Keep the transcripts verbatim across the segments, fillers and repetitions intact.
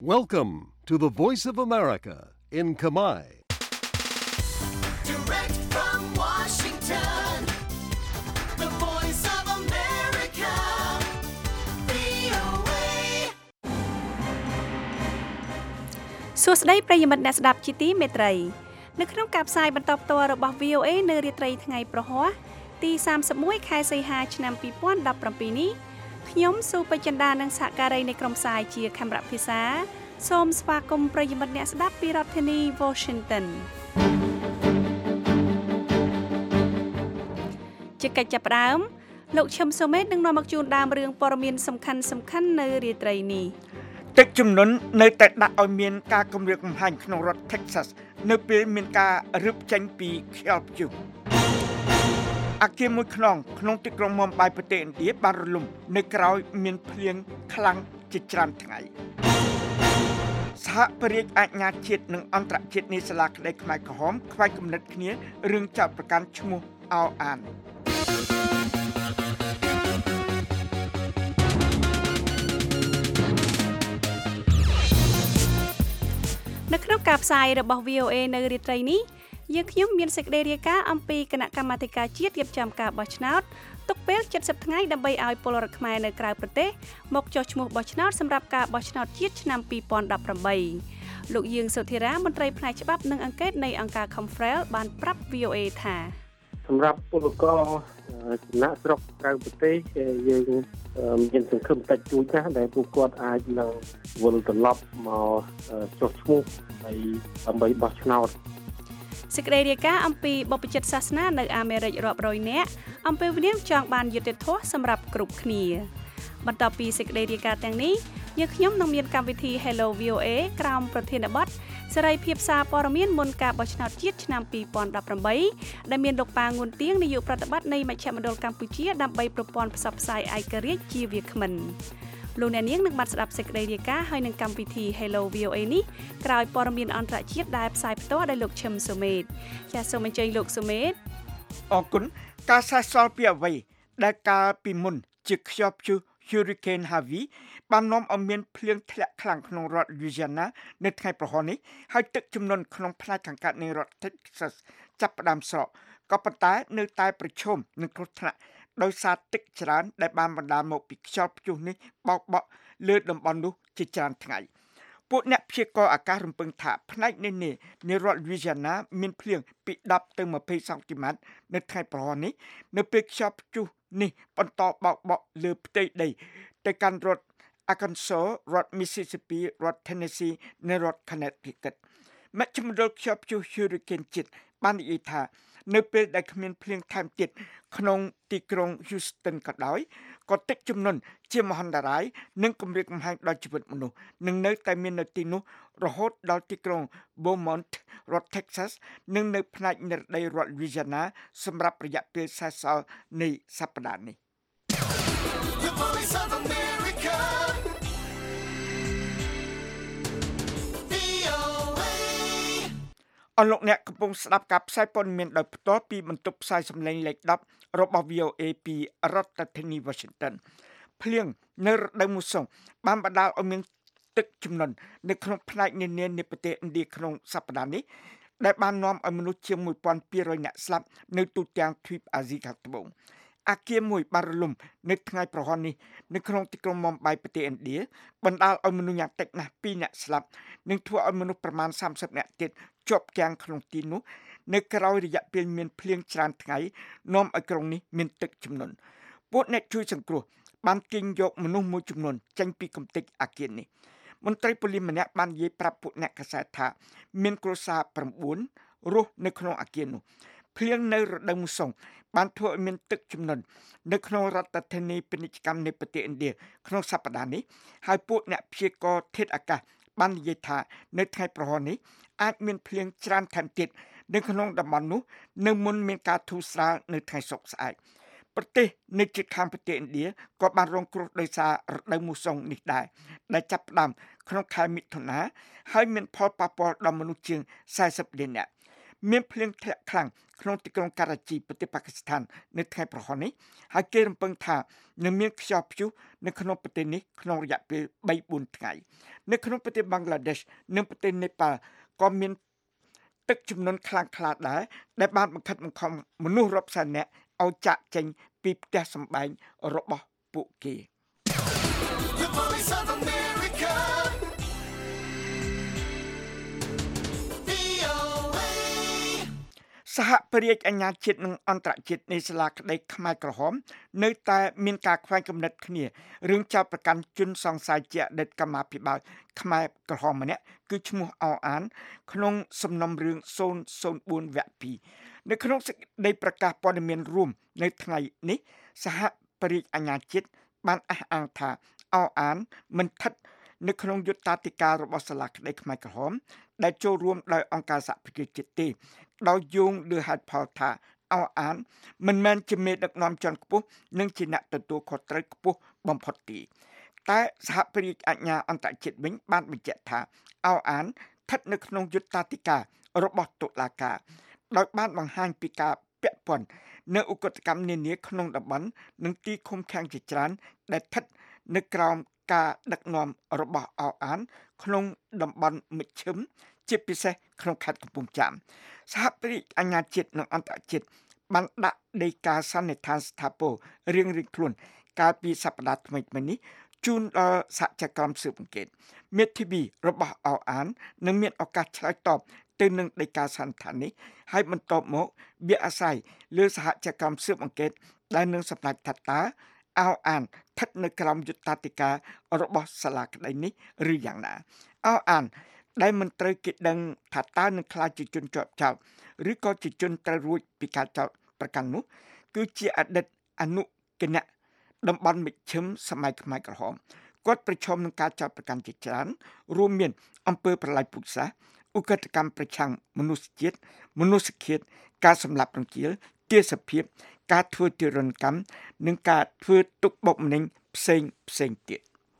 Welcome to the Voice of America in Khmer. Direct from Washington, the Voice of America, វី អូ เอ សួស្តីប្រិយមិត្តអ្នកស្ដាប់ជាទីមេត្រីនៅក្នុងការផ្សាយបន្តផ្ទាល់របស់ វី អូ เอ នៅរាត្រីថ្ងៃប្រហ័សទីសាមសិបមួយខែសីហាឆ្នាំពីរពាន់ដប់ប្រាំពីរនេះខ្ញុំស៊ូបចិន្តានិងសហការីនៃក្រុមផ្សាយជាខេមរៈភាសាសូមស្វាគមន៍ប្រិយមិត្តអ្នកស្ដាប់ពីរដ្ឋធានី Washington ជាកិច្ចចាប់ផ្ដើមលោកឈឹមសូមេតនឹងនាំមកជូនដើមរឿងព័ត៌មានសំខាន់សំខាន់នៅរាត្រីនេះទឹកជំនន់នៅតែដាក់ឲ្យមានការគម្រាមកំហែងក្នុងរដ្ឋ Texas នៅពេលមានការរឹបចេញពីខ្យល់ព្យុះអគារមួយខ្នងក្នុងទីក្រុងមុំបៃប្រទេសឥណ្ឌាបានរលំនៅក្រោយមានភ្លៀងខ្លាំងជាច្រើនថ្ងៃសហប្រតិអាជ្ញាជាតិនិងអន្តរជាតិនៃសាលាក្តីខ្មែរក្រហមខ្វែងគំនិតគ្នារឿងចាប់ប្រកាន់ឈ្មោះអោអាននៅក្នុងការផ្សាយរបស់ វី អូ เอ នៅរាត្រីនេះយើងខ្ញុំមានសេចក្តីរាយការណ៍អំពីគណៈកម្មាធិការជាតិរៀបចំការបោះឆ្នោតទុកពេលเจ็ดสิบថ្ងៃដើម្បីឲ្យពលរដ្ឋខ្មែរនៅក្រៅប្រទេសមកចុះឈ្មោះបោះឆ្នោតសម្រាប់ការបោះឆ្នោតជាតិឆ្នាំពីរពាន់ដប់ប្រាំបីលោកយាងសុធិរាមន្ត្រីផ្នែកច្បាប់និងអង្កេតនៃអង្គការ Confrel បានប្រាប់ វី អូ เอ ថាសម្រាប់ពលករចំណាក់ស្រុកក្រៅប្រទេសយើងមានសង្ឃឹមតិចតួចណាស់ដែលពួកគាត់អាចនឹងវិលត្រឡប់មកចុះឈ្មោះដើម្បីបោះឆ្នោតសេចក្តីរាយការណ៍អំពីបព្វជិតសាសនានៅអាមេរិករាប់រយនាក់អំពីវិនិយោគចង់បានយុត្តិធម៌សម្រាប់គ្រប់គ្នាបន្ទាប់ពីសេចក្តីរាយការណ៍ទាំងនេះយើងខ្ញុំនឹងមានកម្មវិធី Hello វី អូ เอ ក្រោមប្រធានបទសេរីភាពសារព័ត៌មានមុនការបោះឆ្នោតជាតិឆ្នាំពីរពាន់ដប់ប្រាំបីដែលមានលោកប៉ាងួនទៀងនាយកប្រតិបត្តិនៃមជ្ឈមណ្ឌលកម្ពុជាដើម្បីប្រព័ន្ធផ្សព្វផ្សាយឯករាជ្យជាវាគ្មិនលោកអ្នកនាងនឹងបានស្ដាប់សេចក្តីរាយការណ៍ហើយនឹងកម្មវិធី Hello វី អូ เอ នេះក្រោយព័ត៌មានអន្តរជាតិដែលផ្សាយផ្ទាល់ដោយលោកឈឹមសូមេតចាសសូមអញ្ជើញលោកសូមេតអរគុណការសេះសល់ពីអ្វីដែលកាលពីមុនជាខ្យល់ព្យុះ Hurricane Harvey បាននាំឲ្យមានភ្លៀងធ្លាក់ខ្លាំងក្នុងរដ្ឋ Louisiana នៅថ្ងៃប្រហ័សនេះហើយទឹកជំនន់ក្នុងផ្នែកខាងកើតនៃរដ្ឋ Texas ចាប់ផ្ដើមស្រកក៏ប៉ុន្តែនៅតែប្រឈមនឹងគ្រោះថ្នាក់ដោយសារទឹកច្រើនដែលបានបណ្ដាលមកពីខ្យល់ព្យុះនេះបោកបក់លើតំបន់នោះជាច្រើនថ្ងៃពួកអ្នកព្យាករណ៍អាកាសរំពឹងថាផ្នែកនេះនៃរដ្ឋ Louisiana មានភ្លៀងពីដប់ទៅម្ភៃសង់ទីម៉ែត្រនៅថ្ងៃប្រហ័សនេះនៅពេលខ្យល់ព្យុះនេះបន្តបោកបក់លើផ្ទៃដីទៅកាន់រដ្ឋ Arkansas រដ្ឋ Mississippi រដ្ឋ Tennessee និងរដ្ឋ Connecticut មជ្ឈមណ្ឌលខ្យល់ព្យុះ Hurricane ជាតិបាននិយាយថានៅពេលដែលគ្មានភ្លៀងថែមទៀតក្នុងទីក្រុង Houston ក៏ដោយក៏ទឹកជំនន់ជាមហន្តរាយនិងគំរាមកំហែងដល់ជីវិតមនុស្សនឹងនៅតែមាននៅទីនោះរហូតដល់ទីក្រុង Beaumont រដ្ឋ Texas និងនៅផ្នែកនិរតីរដ្ឋ Louisiana សម្រាប់រយៈពេលសេសសល់នៃសប្តាហ៍នេះអរលោកអ្នកកំពុងស្ដាប់ការផ្សាយព័ត៌មានដោយផ្ទាល់ពីបន្ទប់ផ្សាយសម្លេងលេខដប់របស់ វី អូ เอ ពីរដ្ឋធានី Washington ភ្លៀងនៅរដូវមូសុងបានបណ្ដាលឲ្យមានទឹកជំនន់នៅក្នុងផ្នែកនានានៃប្រទេសឥណ្ឌាក្នុងសប្តាហ៍នេះដែលបាននាំឲ្យមនុស្សជាងមួយពាន់ពីររយនាក់ស្លាប់នៅទូទាំងទ្វីបអាស៊ីខាងត្បូងអគារមួយបានរលំនៅថ្ងៃប្រហ័សនេះនៅក្នុងទីក្រុងមុំបៃប្រទេសឥណ្ឌាបណ្ដាលឲ្យមនុស្សយ៉ាងតិចណាស់ពីរនាក់ស្លាប់និងធ្វើឲ្យមនុស្សប្រមាណសាមសិបនាក់ទៀតជាប់គាំងក្នុងទីនោះនៅក្រៅរយៈពេលមានភ្លៀងច្រើនថ្ងៃនាំឲ្យក្រុងនេះមានទឹកជំនន់ពួកអ្នកជួយសង្គ្រោះបានទាញយកមនុស្សមួយចំនួនចេញពីគំនិតអគារនេះមន្ត្រីប៉ូលីសម្នាក់បាននិយាយប្រាប់ពួកអ្នកកាសែតថាមានគ្រួសារប្រាំបួនរស់នៅក្នុងអគារនោះភ្លៀងនៅរដូវមូសុងបានធ្វើឲ្យមានទឹកជំនន់នៅក្នុងរដ្ឋធានីពាណិជ្ជកម្មនៃប្រទេសឥណ្ឌាក្នុងសប្តាហ៍នេះហើយពួកអ្នកព្យាករណ៍ធាតុអាកាសបាននិយាយថានៅថ្ងៃប្រហ័សនេះអាចមានភ្លៀងច្រើនថែមទៀតនៅក្នុងតំបន់នោះនៅមុនមានការធូរស្រាលនៅថ្ងៃសុក្រស្អែកប្រទេសនៅជិតខាងប្រទេសឥណ្ឌាក៏បានរងគ្រោះដោយសាររដូវមូសុងនេះដែរដែលចាប់ផ្ដើមក្នុងខែមិថុនាហើយមានផលប៉ះពាល់ដល់មនុស្សជាងសែសិបលាននាក់មានភ្លៀងធ្លាក់ខ្លាំងក្នុងទីក្រុងការ៉ាជីប្រទេសប៉ាគីស្ថាននៅថ្ងៃប្រហោះនេះហើយគេរំពឹងថានឹងមានខ្យល់ព្យុះនៅក្នុងប្រទេសនេះក្នុងរយៈពេលបីបួនថ្ងៃនៅក្នុងប្រទេសបង់ក្លាដេសនិងប្រទេសនេប៉ាល់ក៏មានទឹកជំនន់ខ្លាំងក្លាដែរដែលបានបង្ខិតបង្ខំមនុស្សរាប់សែននាក់ឲ្យចាកចេញពីផ្ទះសម្បែងរបស់ពួកគេសហប្រតិអាជ្ញាជាតិនិងអន្តរជាតិនៃសាលាក្តីខ្មែរក្រហមនៅតែមានការខ្វែងគំនិតគ្នារឿងចោទប្រកាន់ជនសង្ស័យជាអតីតកម្មាភិបាលខ្មែរក្រហមម្នាក់គឺឈ្មោះអោអានក្នុងសំណុំរឿងศูนย์ศูนย์បួនវគ្គពីរនៅក្នុងសេចក្តីប្រកាសព័ត៌មានរួមនៅថ្ងៃនេះសហប្រតិអាជ្ញាជាតិបានអះអាងថាអោអានមិនស្ថិតនៅក្នុងយុត្តាធិការរបស់សាលាក្តីខ្មែរក្រហមដែលចូលរួមដោយអង្គការសហប្រជាជាតិទេដោយយោងលើហេតុផលថាអោអានមិនមែនជាមេដឹកនាំជាន់ខ្ពស់និងជាអ្នកទទួលខុសត្រូវខ្ពស់បំផុតទេតែសហប្រតិអាជ្ញាអន្តរជាតិវិញបានបញ្ជាក់ថាអោអានស្ថិតនៅក្នុងយុត្តាធិការរបស់តុលាការដោយបានបង្ហាញពីការពាក់ព័ន្ធនៅឧក្រិដ្ឋកម្មនានាក្នុងតំបន់និងទីឃុំឃាំងជាច្រើនដែលស្ថិតនៅក្រោមការដឹកនាំរបស់អោអានក្នុងតំបន់មជ្ឈិមជាពិសេសក្នុងខេត្តកំពង់ចាមសហប្រតិអាជ្ញាជាតិនិងអន្តរជាតិបានដាក់ដីកាសន្និដ្ឋានស្ថាពររៀងៗខ្លួនកាលពីសប្តាហ៍ថ្មីៗនេះជូនដល់សហជីវកម្មស៊ើបអង្កេតមេធាវីរបស់អោអាននឹងមានឱកាសឆ្លើយតបទៅនឹងដីកាសន្និដ្ឋាននេះហើយបន្ទាប់មកវាអាស្រ័យលើសហជីវកម្មស៊ើបអង្កេតដែលនឹងសម្រេចថាតើអោអានស្ថិតនៅក្រោមយុត្តាធិការរបស់សាលាក្តីនេះឬយ៉ាងណាអោអានដែលមិនត្រូវគេដឹងថាតើនឹងខ្លាចជាជនជាប់ចោទឬក៏ជាជនត្រូវរួចពីការចោទប្រកាន់នោះគឺជាអតីតអនុគណៈតំបន់មជ្ឈិមសម័យខ្មែរក្រហមគាត់ប្រឈមនឹងការចោទប្រកាន់ជាច្រើនរួមមានអំពើប្រល័យពូជសាសន៍ឧក្រិដ្ឋកម្មប្រឆាំងមនុស្សជាតិមនុស្សឃាតការសម្លាប់រង្គាលទារសភាពការធ្វើទារុណកម្មនិងការធ្វើទុកបុកម្នេញផ្សេងផ្សេងទៀត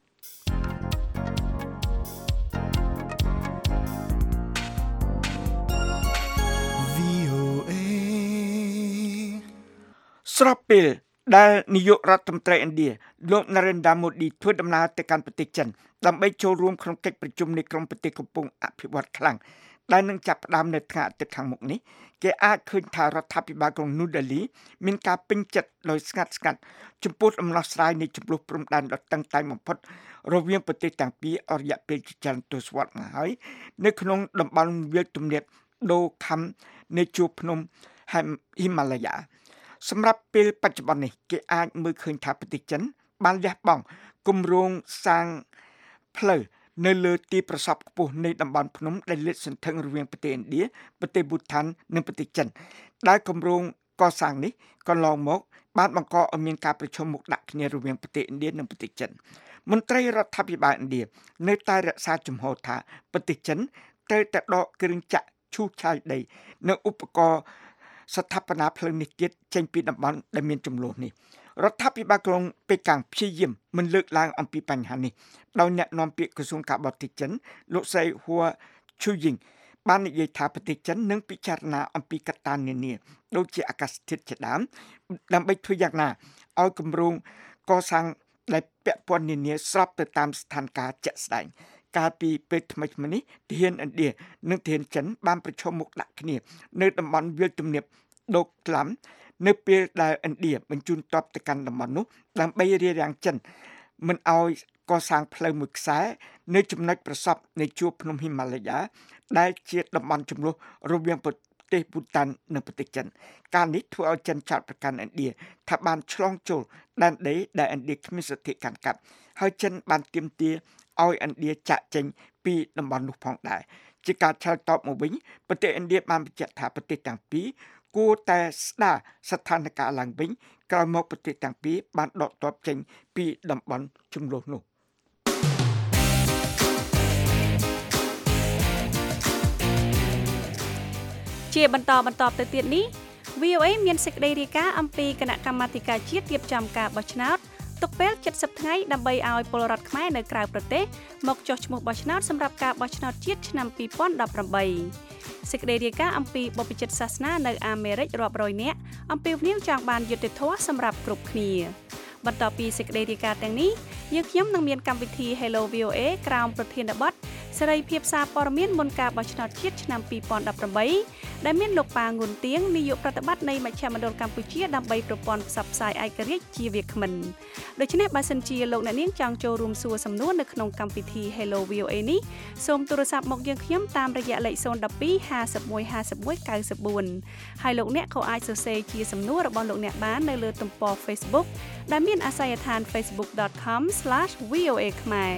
ស្របពេលដែលនាយករដ្ឋមន្ត្រីឥណ្ឌាលោក Narendra Modi ធ្វើដំណើរទៅកាន់ប្រទេសចិនដើម្បីចូលរួមក្នុងកិច្ចប្រជុំនៃក្រុមប្រទេសកំពុងអភិវឌ្ឍខ្លាំងដែលនឹងចាប់ផ្ដើមនៅថ្ងៃអាទិត្យខាងមុខនេះគេអាចឃើញថារដ្ឋាភិបាលក្រុង New Delhi មានការពេញចិត្តដោយស្ងាត់ស្ងាត់ចំពោះដំណោះស្រាយនៃចំនួនព្រំដែនដ៏តឹងតែងបំផុតរវាងប្រទេសទាំងពីរអស់រយៈពេលជាច្រើនទសវត្សរ៍មកហើយនៅក្នុងតំបន់វាលទំនាបដូខំនៃជួរភ្នំហិមាឡាយ៉ាសម្រាប់ពេលបច្ចុប្បន្ននេះគេអាចមើលឃើញថាប្រទេសចិនបានលះបង់គម្រោងសាងផ្លូវនៅលើទីប្រសព្វខ្ពស់នៃតំបន់ភ្នំដែលលាតសន្ធឹងរវាងប្រទេសឥណ្ឌាប្រទេសប៊ូថាននិងប្រទេសចិនដែលគម្រោងកសាងនេះកន្លងមកបានបង្កឲ្យមានការប្រឈមមុខដាក់គ្នារវាងប្រទេសឥណ្ឌានិងប្រទេសចិនមន្ត្រីរដ្ឋាភិបាលឥណ្ឌានៅតែរក្សាជំហរថាប្រទេសចិនត្រូវតែដកគ្រឿងចក្រឈូសឆាយដីនៅឧបករណ៍ស្ថាបនាផ្លូវនេះទៀតចេញពីតំបន់ដែលមានចំនួននេះរដ្ឋាភិបាលក្រុងប៉េកាំងព្យាយាមមិនលើកឡើងអំពីបញ្ហានេះដោយអ្នកនាំពាក្យក្រសួងការបរទេសចិនលោកស្រីហួរឈូយីងបាននិយាយថាប្រទេសចិននឹងពិចារណាអំពីកត្តានានាដូចជាអាកាសធាតុជាដើមដើម្បីធ្វើយ៉ាងណាឲ្យគម្រោងកសាងដែលពាក់ព័ន្ធនានាស្របទៅតាមស្ថានភាពជាក់ស្ដែងកាលពីពេលថ្មីៗនេះទាហានឥណ្ឌានិងទាហានចិនបានប្រឈមមុខដាក់គ្នានៅតំបន់វាលទំនាបដូក្លាំនៅពេលដែលឥណ្ឌាបញ្ជូនទ័ពទៅកាន់តំបន់នោះដើម្បីរារាំងចិនមិនឲ្យកសាងផ្លូវមួយខ្សែនៅចំណុចប្រសព្វនៃជួរភ្នំហិមាឡាយ៉ាដែលជាតំបន់ជម្លោះរវាងប្រទេសប៊ូតាននិងប្រទេសចិនការនេះធ្វើឲ្យចិនចោទប្រកាន់ឥណ្ឌាថាបានឆ្លងចូលដែនដីដែលឥណ្ឌាគ្មានសិទ្ធិកាន់កាប់ហើយចិនបានទាមទារឲ្យឥណ្ឌាចាក់ចេញពីតំបន់នោះផងដែរជាការឆ្លើយតបមកវិញប្រទេសឥណ្ឌាបានបញ្ជាក់ថាប្រទេសទាំងពីរគួរតែស្ដារស្ថានភាពឡើងវិញក្រោយមកប្រទេសទាំងពីរបានដកទ័ពចេញពីតំបន់ជម្លោះនោះជាបន្តបន្តទៅទៀតនេះ វី អូ เอ មានសេចក្តីរាយការណ៍អំពីគណៈកម្មាធិការជាតិរៀបចំការបោះឆ្នោតទុកពេលเจ็ดสิบថ្ងៃដើម្បីឲ្យពលរដ្ឋខ្មែរនៅក្រៅប្រទេសមកចុះឈ្មោះបោះឆ្នោតសម្រាប់ការបោះឆ្នោតជាតិឆ្នាំពីរពាន់ដប់ប្រាំបីសេចក្តីរាយការណ៍អំពីបព្វជិតសាសនានៅអាមេរិករាប់រយនាក់អំពីវនាមចង់បានយុត្តិធម៌សម្រាប់គ្រប់គ្នាបន្ទាប់ពីសេចក្តីរាយការណ៍ទាំងនេះយើងខ្ញុំនឹងមានកម្មវិធី Hello វី អូ เอ ក្រោមប្រធានបទសេរីភាពសារព័ត៌មានមុនការបោះឆ្នោតជាតិឆ្នាំពីរពាន់ដប់ប្រាំបីដែលមានលោកប៉ាងុនទៀងនាយកប្រតិបត្តិនៃមជ្ឈមណ្ឌលកម្ពុជាដើម្បីប្រព័ន្ធផ្សព្វផ្សាយឯករាជ្យជាវាគ្មិនដូច្នេះបើសិនជាលោកអ្នកនាងចង់ចូលរួមសួរសំណួរនៅក្នុងកម្មវិធី Hello វី អូ เอ នេះសូមទូរស័ព្ទមកយើងខ្ញុំតាមរយៈលេខศูนย์ หนึ่ง สอง ห้า หนึ่ง ห้า หนึ่ง เก้า สี่ហើយលោកអ្នកក៏អាចសរសេរជាសំណួររបស់លោកអ្នកបាននៅលើទំព័រ Facebook ដែលមានអាសយដ្ឋាន facebook dot com slash v o a ខ្មែរ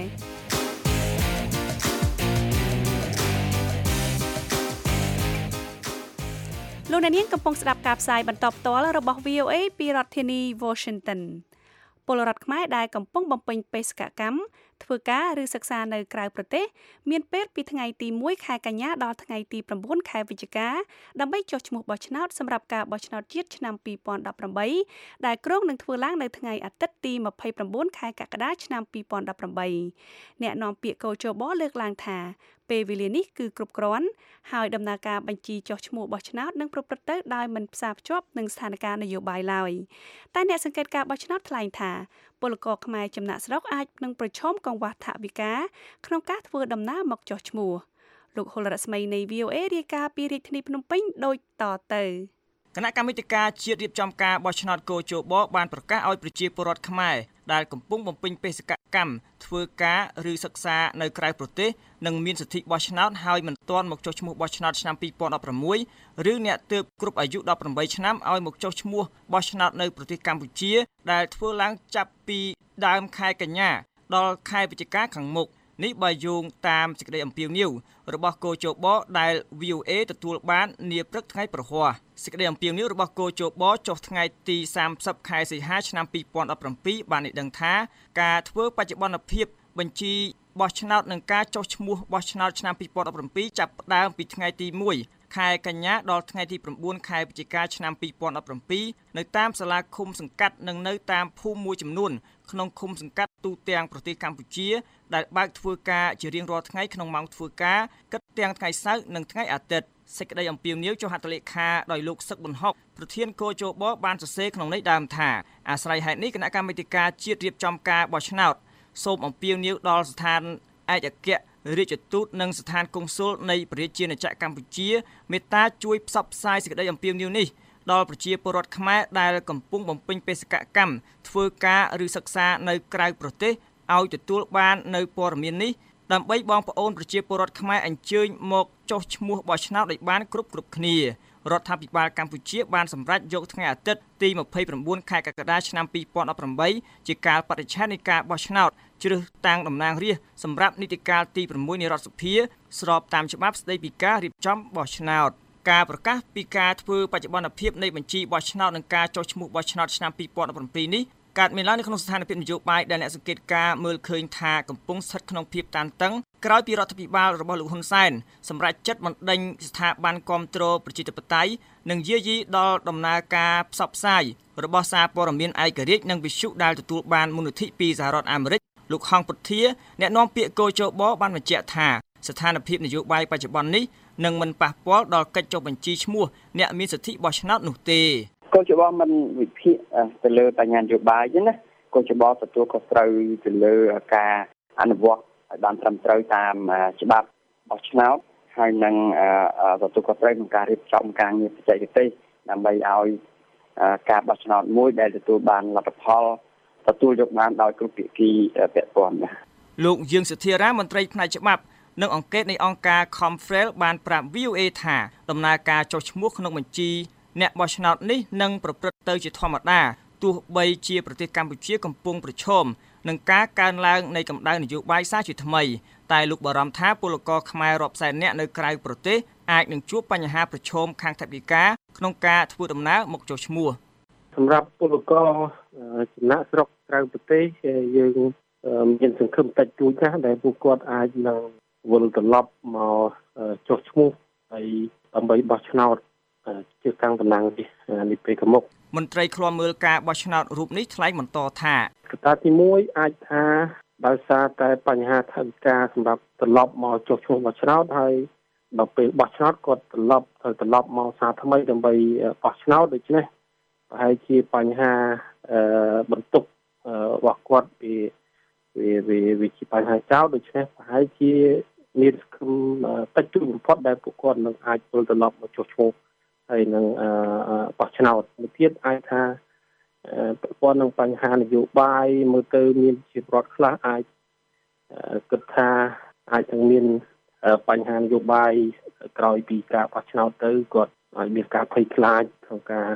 លោកអ្នកនាងកំពុងស្ដាប់ការផ្សាយបន្តផ្ទាល់របស់ វី អូ เอ ពីរដ្ឋធានី Washington ពលរដ្ឋខ្មែរដែលកំពុងបំពេញបេសកកម្មធ្វើការឬសិក្សានៅក្រៅប្រទេសមានពេលពីថ្ងៃទីមួយខែកញ្ញាដល់ថ្ងៃទីប្រាំបួនខែវិច្ឆិកាដើម្បីចុះឈ្មោះបោះឆ្នោតសម្រាប់ការបោះឆ្នោតជាតិឆ្នាំពីរពាន់ដប់ប្រាំបីដែលគ្រោងនឹងធ្វើឡើងនៅថ្ងៃអាទិត្យទីម្ភៃប្រាំបួនខែកក្កដាឆ្នាំពីរពាន់ដប់ប្រាំបីអ្នកនាំពាក្យកោជបលើកឡើងថាពេលវេលានេះគឺគ្រប់គ្រាន់ហើយដំណើរការបញ្ជីចុះឈ្មោះបោះឆ្នោតនឹងប្រព្រឹត្តទៅដោយមិនផ្សារភ្ជាប់នឹងស្ថានភាពនយោបាយឡើយតែអ្នកសង្កេតការបោះឆ្នោតថ្លែងថាពលករខ្មែរចំណាក់ស្រុកអាចនឹងប្រឈមកង្វះថវិកាក្នុងការធ្វើដំណើរមកចុះឈ្មោះលោកហុលរស្មីនៃ វី អូ เอ រាយការណ៍ពីរាជធានីភ្នំពេញដូចតទៅគណៈកម្មាធិការជាតិរៀបចំការបោះឆ្នោតកោជបបានប្រកាសឲ្យប្រជាពលរដ្ឋខ្មែរដែលកំពុងបំពេញបេសកកម្មធ្វើការឬសិក្សានៅក្រៅប្រទេសនិងមានសិទ្ធិបោះឆ្នោតហើយមិនទាន់មកចុះឈ្មោះបោះឆ្នោតឆ្នាំពីរពាន់ដប់ប្រាំមួយឬអ្នកទើបគ្រប់អាយុដប់ប្រាំបីឆ្នាំឲ្យមកចុះឈ្មោះបោះឆ្នោតនៅប្រទេសកម្ពុជាដែលធ្វើឡើងចាប់ពីដើមខែកញ្ញាដល់ខែវិច្ឆិកាខាងមុខនេះបើយោងតាមសេចក្តីអំពាវនាវរបស់កោជបដែល វី អូ เอ ទទួលបាននាព្រឹកថ្ងៃប្រហ័សសេចក្តីអំពាវនាវរបស់កោជបចុះថ្ងៃទីសាមសិបខែសីហាឆ្នាំពីរពាន់ដប់ប្រាំពីរបានឲ្យដឹងថាការធ្វើបច្ចុប្បន្នភាពបញ្ជីបោះឆ្នោតនិងការចុះឈ្មោះបោះឆ្នោតឆ្នាំពីរពាន់ដប់ប្រាំពីរចាប់ផ្ដើមពីថ្ងៃទីមួយខែកញ្ញាដល់ថ្ងៃទីប្រាំបួនខែវិច្ឆិកាឆ្នាំពីរពាន់ដប់ប្រាំពីរនៅតាមសាលាឃុំសង្កាត់និងនៅតាមភូមិមួយចំនួនក្នុងឃុំសង្កាត់ទូទាំងប្រទេសកម្ពុជាដែលបើកធ្វើការជារៀងរាល់ថ្ងៃក្នុងម៉ោងធ្វើការគិតទាំងថ្ងៃសៅរ៍និងថ្ងៃអាទិត្យសេចក្តីអំពាវនាវចុះហត្ថលេខាដោយលោកសឹកប៊ុនហុកប្រធានកោជបបានសរសេរក្នុងន័យដើមថាអាស្រ័យហេតុនេះគណៈកម្មាធិការជាតិរៀបចំការបោះឆ្នោតសូមអំពាវនាវដល់ស្ថានឯកអគ្គរាជទូតនិងស្ថានកុងស៊ុលនៃប្រជាជាតិណាចក្រកម្ពុជាមេត្តាជួយផ្សព្វផ្សាយសេចក្តីអំពាវនាវនេះដល់ប្រជាពលរដ្ឋខ្មែរដែលកំពុងបំពេញបេសកកម្មធ្វើការឬសិក្សានៅក្រៅប្រទេសឲ្យទទួលបាននៅព័ត៌មាននេះដើម្បីបងប្អូនប្រជាពលរដ្ឋខ្មែរអញ្ជើញមកចុះឈ្មោះបោះឆ្នោតឲ្យបានគ្រប់គ្រប់គ្នារដ្ឋាភិបាលកម្ពុជាបានសម្រេចយកថ្ងៃអាទិត្យទីម្ភៃប្រាំបួនខែកក្កដាឆ្នាំពីរពាន់ដប់ប្រាំបីជាកាលបរិច្ឆេទនៃការបោះឆ្នោតជ្រើសតាំងតំណាងរាស្ត្រសម្រាប់នីតិកាលទីប្រាំមួយនៃរដ្ឋសភាស្របតាមច្បាប់ស្តីពីការរៀបចំបោះឆ្នោតការប្រកាសពីការធ្វើបច្ចុប្បន្នភាពនៃបញ្ជីបោះឆ្នោតនិងការចុះឈ្មោះបោះឆ្នោតឆ្នាំពីរពាន់ដប់ប្រាំពីរនេះកើតមានឡើងនៅក្នុងស្ថានភាពនយោបាយដែលអ្នកសង្កេតការមើលឃើញថាកំពុងស្ថិតក្នុងភាពតានតឹងក្រោយពីរដ្ឋាភិបាលរបស់លោកហ៊ុនសែនសម្រេចចិត្តបណ្ដេញស្ថាប័នគាំទ្រប្រជាធិបតេយ្យនិងយាយីដល់ដំណើរការផ្សព្វផ្សាយរបស់សារព័ត៌មានឯករាជ្យនិងវិទ្យុដែលទទួលបានមូលនិធិពីសហរដ្ឋអាមេរិកលោកហងពុធាអ្នកនាំពាក្យកោជបបានបញ្ជាក់ថាស្ថានភាពនយោបាយបច្ចុប្បន្ននេះនឹងមិនប៉ះពាល់ដល់កិច្ចចុះបញ្ជីឈ្មោះអ្នកមានសិទ្ធិបោះឆ្នោតនោះទេកោជបមិនវិភាគទៅលើបញ្ហានយោបាយទេណាកោជបទទួលខុសត្រូវទៅលើការអនុវត្តឲ្យបានត្រឹមត្រូវតាមច្បាប់បោះឆ្នោតហើយនឹងទទួលខុសត្រូវក្នុងការរៀបចំការងារបច្ចេកទេសដើម្បីឲ្យការបោះឆ្នោតមួយដែលទទួលបានលទ្ធផលទទួលយកបានដោយគ្រប់ភាគីពាក់ព័ន្ធបាទលោកយើងសធារាមន្ត្រីផ្នែកច្បាប់និងអង្គការនៃអង្គការ Confrel បានប្រាប់ វី អូ เอ ថាដំណើរការចុះឈ្មោះក្នុងបញ្ជីអ្នកបោះឆ្នោតនេះនឹងប្រព្រឹត្តទៅជាធម្មតាទោះបីជាប្រទេសកម្ពុជាកំពុងប្រឈមនឹងការកើនឡើងនៃកម្ដៅនយោបាយសារជាថ្មីតែលោកបារម្ភថាពលករខ្មែររាប់សែននាក់នៅក្រៅប្រទេសអាចនឹងជួបបញ្ហាប្រឈមខាងថវិកាក្នុងការធ្វើដំណើរមកចុះឈ្មោះសម្រាប់ពលករចំណាក់ស្រុកក្រៅប្រទេសយើងមានសង្ឃឹមតិចតួចណាស់ដែលពួកគាត់អាចនឹងវិលត្រឡប់មកចុះឈ្មោះហើយដើម្បីបោះឆ្នោតជាតាំងតំណាងនេះនេះពេលខាងមុខមន្ត្រីឃ្លាំមើលការបោះឆ្នោតរូបនេះថ្លែងបន្តថាកត្តាទីមួយអាចថាដោយសារតែបញ្ហាថវិកាសម្រាប់ត្រឡប់មកចុះឈ្មោះបោះឆ្នោតហើយដល់ពេលបោះឆ្នោតគាត់ត្រឡប់ទៅត្រឡប់មកសារថ្មីដើម្បីបោះឆ្នោតដូច្នេះប្រហែលជាបញ្ហាអឺបន្ទុករបស់គាត់ពីវាវាវាជាបញ្ហាចោលដូច្នេះប្រហែលជាមានសង្ឃឹមតិចតួចបំផុតដែលពួកគាត់នឹងអាចវិលត្រឡប់មកចុះឈ្មោះហើយនឹងបោះឆ្នោតមួយទៀតអាចថាប្រព័ន្ធនឹងបញ្ហានយោបាយមើលទៅមានជាប្រវត្តិខ្លះអាចគិតថាអាចនឹងមានបញ្ហានយោបាយក្រោយពីការបោះឆ្នោតទៅគាត់អាចមានការភ័យខ្លាចក្នុងការ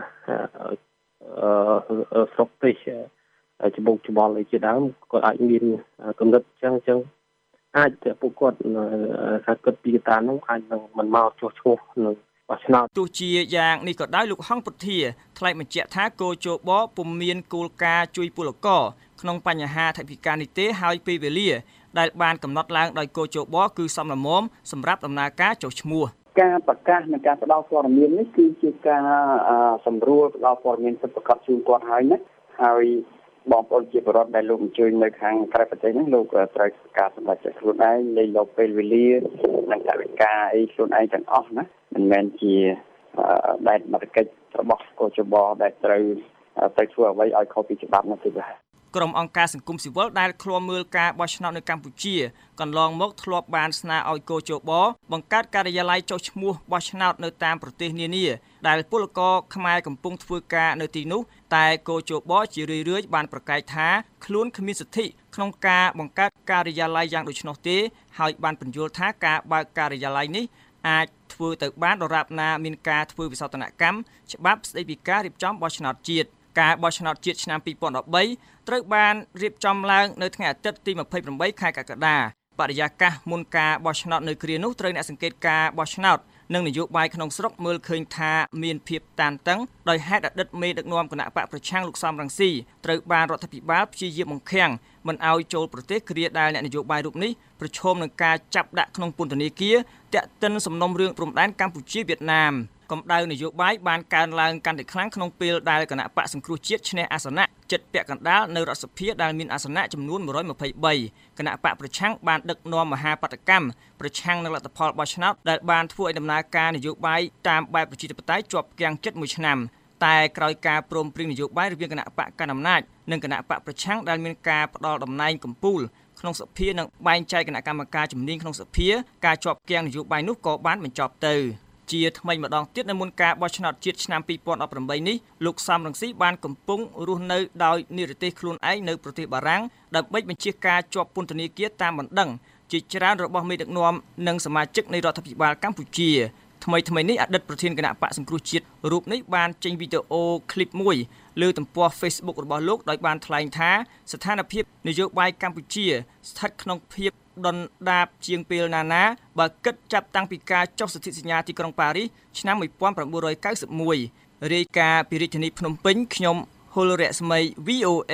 អឺស្រុកទេសច្បុកច្បល់អីជាដើមគាត់អាចមានកំណត់អញ្ចឹងអញ្ចឹងអាចពួកគាត់ថាគិតពីតានោះអាចនឹងមិនមកចុះឈ្មោះនឹងបោះឆ្នោតទោះជាយ៉ាងនេះក៏ដោយលោកហងពុធាថ្លែងបញ្ជាក់ថាគោជបពុំមានគោលការណ៍ជួយពលករក្នុងបញ្ហាថវិកានេះទេហើយពេលវេលាដែលបានកំណត់ឡើងដោយគោជបគឺសមល្មមសម្រាប់ដំណើរការចុះឈ្មោះការប្រកាសនិងការផ្ដល់ព័ត៌មាននេះគឺជាការសម្រួលផ្ដល់ព័ត៌មានសិទ្ធិប្រកបជូនគាត់ហើយណាហើយបងប្អូនជាបរិបទដែលលោកអញ្ជើញនៅខាងក្រៅប្រទេសនេះលោកត្រូវការសម្រេចចិត្តខ្លួនឯងលេខលោកពេលវេលានិងថវិកាអីខ្លួនឯងទាំងអស់ណាមិនមែនជាដែនមតិកិច្ចរបស់កោជបដែលត្រូវទៅធ្វើអ្វីឲ្យខុសពីច្បាប់នោះទេបាទក្រុមអង្គការសង្គមស៊ីវិលដែលឃ្លាំមើលការបោះឆ្នោតនៅកម្ពុជាកន្លងមកធ្លាប់បានស្នើឲ្យកោជបបង្កើតការិយាល័យចុះឈ្មោះបោះឆ្នោតនៅតាមប្រទេសនានាដែលពលករខ្មែរកំពុងធ្វើការនៅទីនោះតែកោជបជារឿយៗបានប្រកែកថាខ្លួនគ្មានសិទ្ធិក្នុងការបង្កើតការិយាល័យយ៉ាងដូច្នោះទេហើយបានបញ្យល់ថាការបើកការិយាល័យនេះអាចធ្វើទៅបានដរាបណាមានការធ្វើវិសោធនកម្មច្បាប់ស្តីពីការរៀបចំបោះឆ្នោតជាតិការបោះឆ្នោតជាតិឆ្នាំពីរពាន់ដប់បីត្រូវបានរៀបចំឡើងនៅថ្ងៃអាទិត្យទីម្ភៃប្រាំបីខែកក្កដាបរិយាកាសមុនការបោះឆ្នោតនៅគ្រានោះត្រូវអ្នកសង្កេតការបោះឆ្នោតនិងនយោបាយក្នុងស្រុកមើលឃើញថាមានភាពតានតឹងដោយហេតុអតីតមេដឹកនាំគណៈបកប្រឆាំងលោកសំរងស៊ីត្រូវបានរដ្ឋាភិបាលព្យាយាមបង្ខាំងមិនឲ្យចូលប្រទេសគ្រាដែលអ្នកនយោបាយរូបនេះប្រឈមនឹងការចាប់ដាក់ក្នុងពន្ធនាគារតាក់ទិនសំណុំរឿងព្រំដែនកម្ពុជាវៀតណាមកម្ដៅនយោបាយបានកើនឡើងកាន់តែខ្លាំងក្នុងពេលដែលគណៈបកសង្គ្រោះជាតិឈ្នះអាសនៈជិតពាក់កណ្ដាលនៅរដ្ឋសភាដែលមានអាសនៈចំនួនមួយរយម្ភៃបីគណៈបកប្រឆាំងបានដឹកនាំមហាបដកម្មប្រឆាំងនឹងលទ្ធផលបោះឆ្នោតដែលបានធ្វើឲ្យដំណើរការនយោបាយតាមបែបប្រជាធិបតេយ្យជាប់គាំងជិតមួយឆ្នាំតែក្រោយការព្រមព្រៀងនយោបាយរវាងគណៈបកកណ្ដាលអំណាចនិងគណៈបកប្រឆាំងដែលមានការផ្ដាល់តំណែងកម្ពុជាក្នុងសភានិងបែងចែកគណៈកម្មការជំនាញក្នុងសភាការជាប់គាំងនយោបាយនោះក៏បានបញ្ចប់ទៅជាថ្មីម្ដងទៀតនៅមុនការបោះឆ្នោតជាតិឆ្នាំពីរពាន់ដប់ប្រាំបីនេះលោកសំរងស៊ីបានកំពុងរស់នៅដោយនិរទេសខ្លួនឯងនៅប្រទេសបារាំងដើម្បីបញ្ជាការជាប់ពន្ធនាគារតាមបណ្ដឹងជាច្រើនរបស់មេដឹកនាំនិងសមាជិកនៃរដ្ឋាភិបាលកម្ពុជាថ្មីថ្មីនេះអតីតប្រធានគណៈបកសង្គ្រោះជាតិរូបនេះបានចេញវីដេអូឃ្លីបមួយលើទំព័រ Facebook របស់លោកដោយបានថ្លែងថាស្ថានភាពនយោបាយកម្ពុជាស្ថិតក្នុងភាពដុនដាបជាងពេលណាណាបើគិតចាប់តាំងពីការចុះសន្ធិសញ្ញាទីក្រុងប៉ារីសឆ្នាំmột nghìn chín trăm chín mươi mốtរាយការណ៍ពីរាជធានីភ្នំពេញខ្ញុំហុលរស្មី វី អូ เอ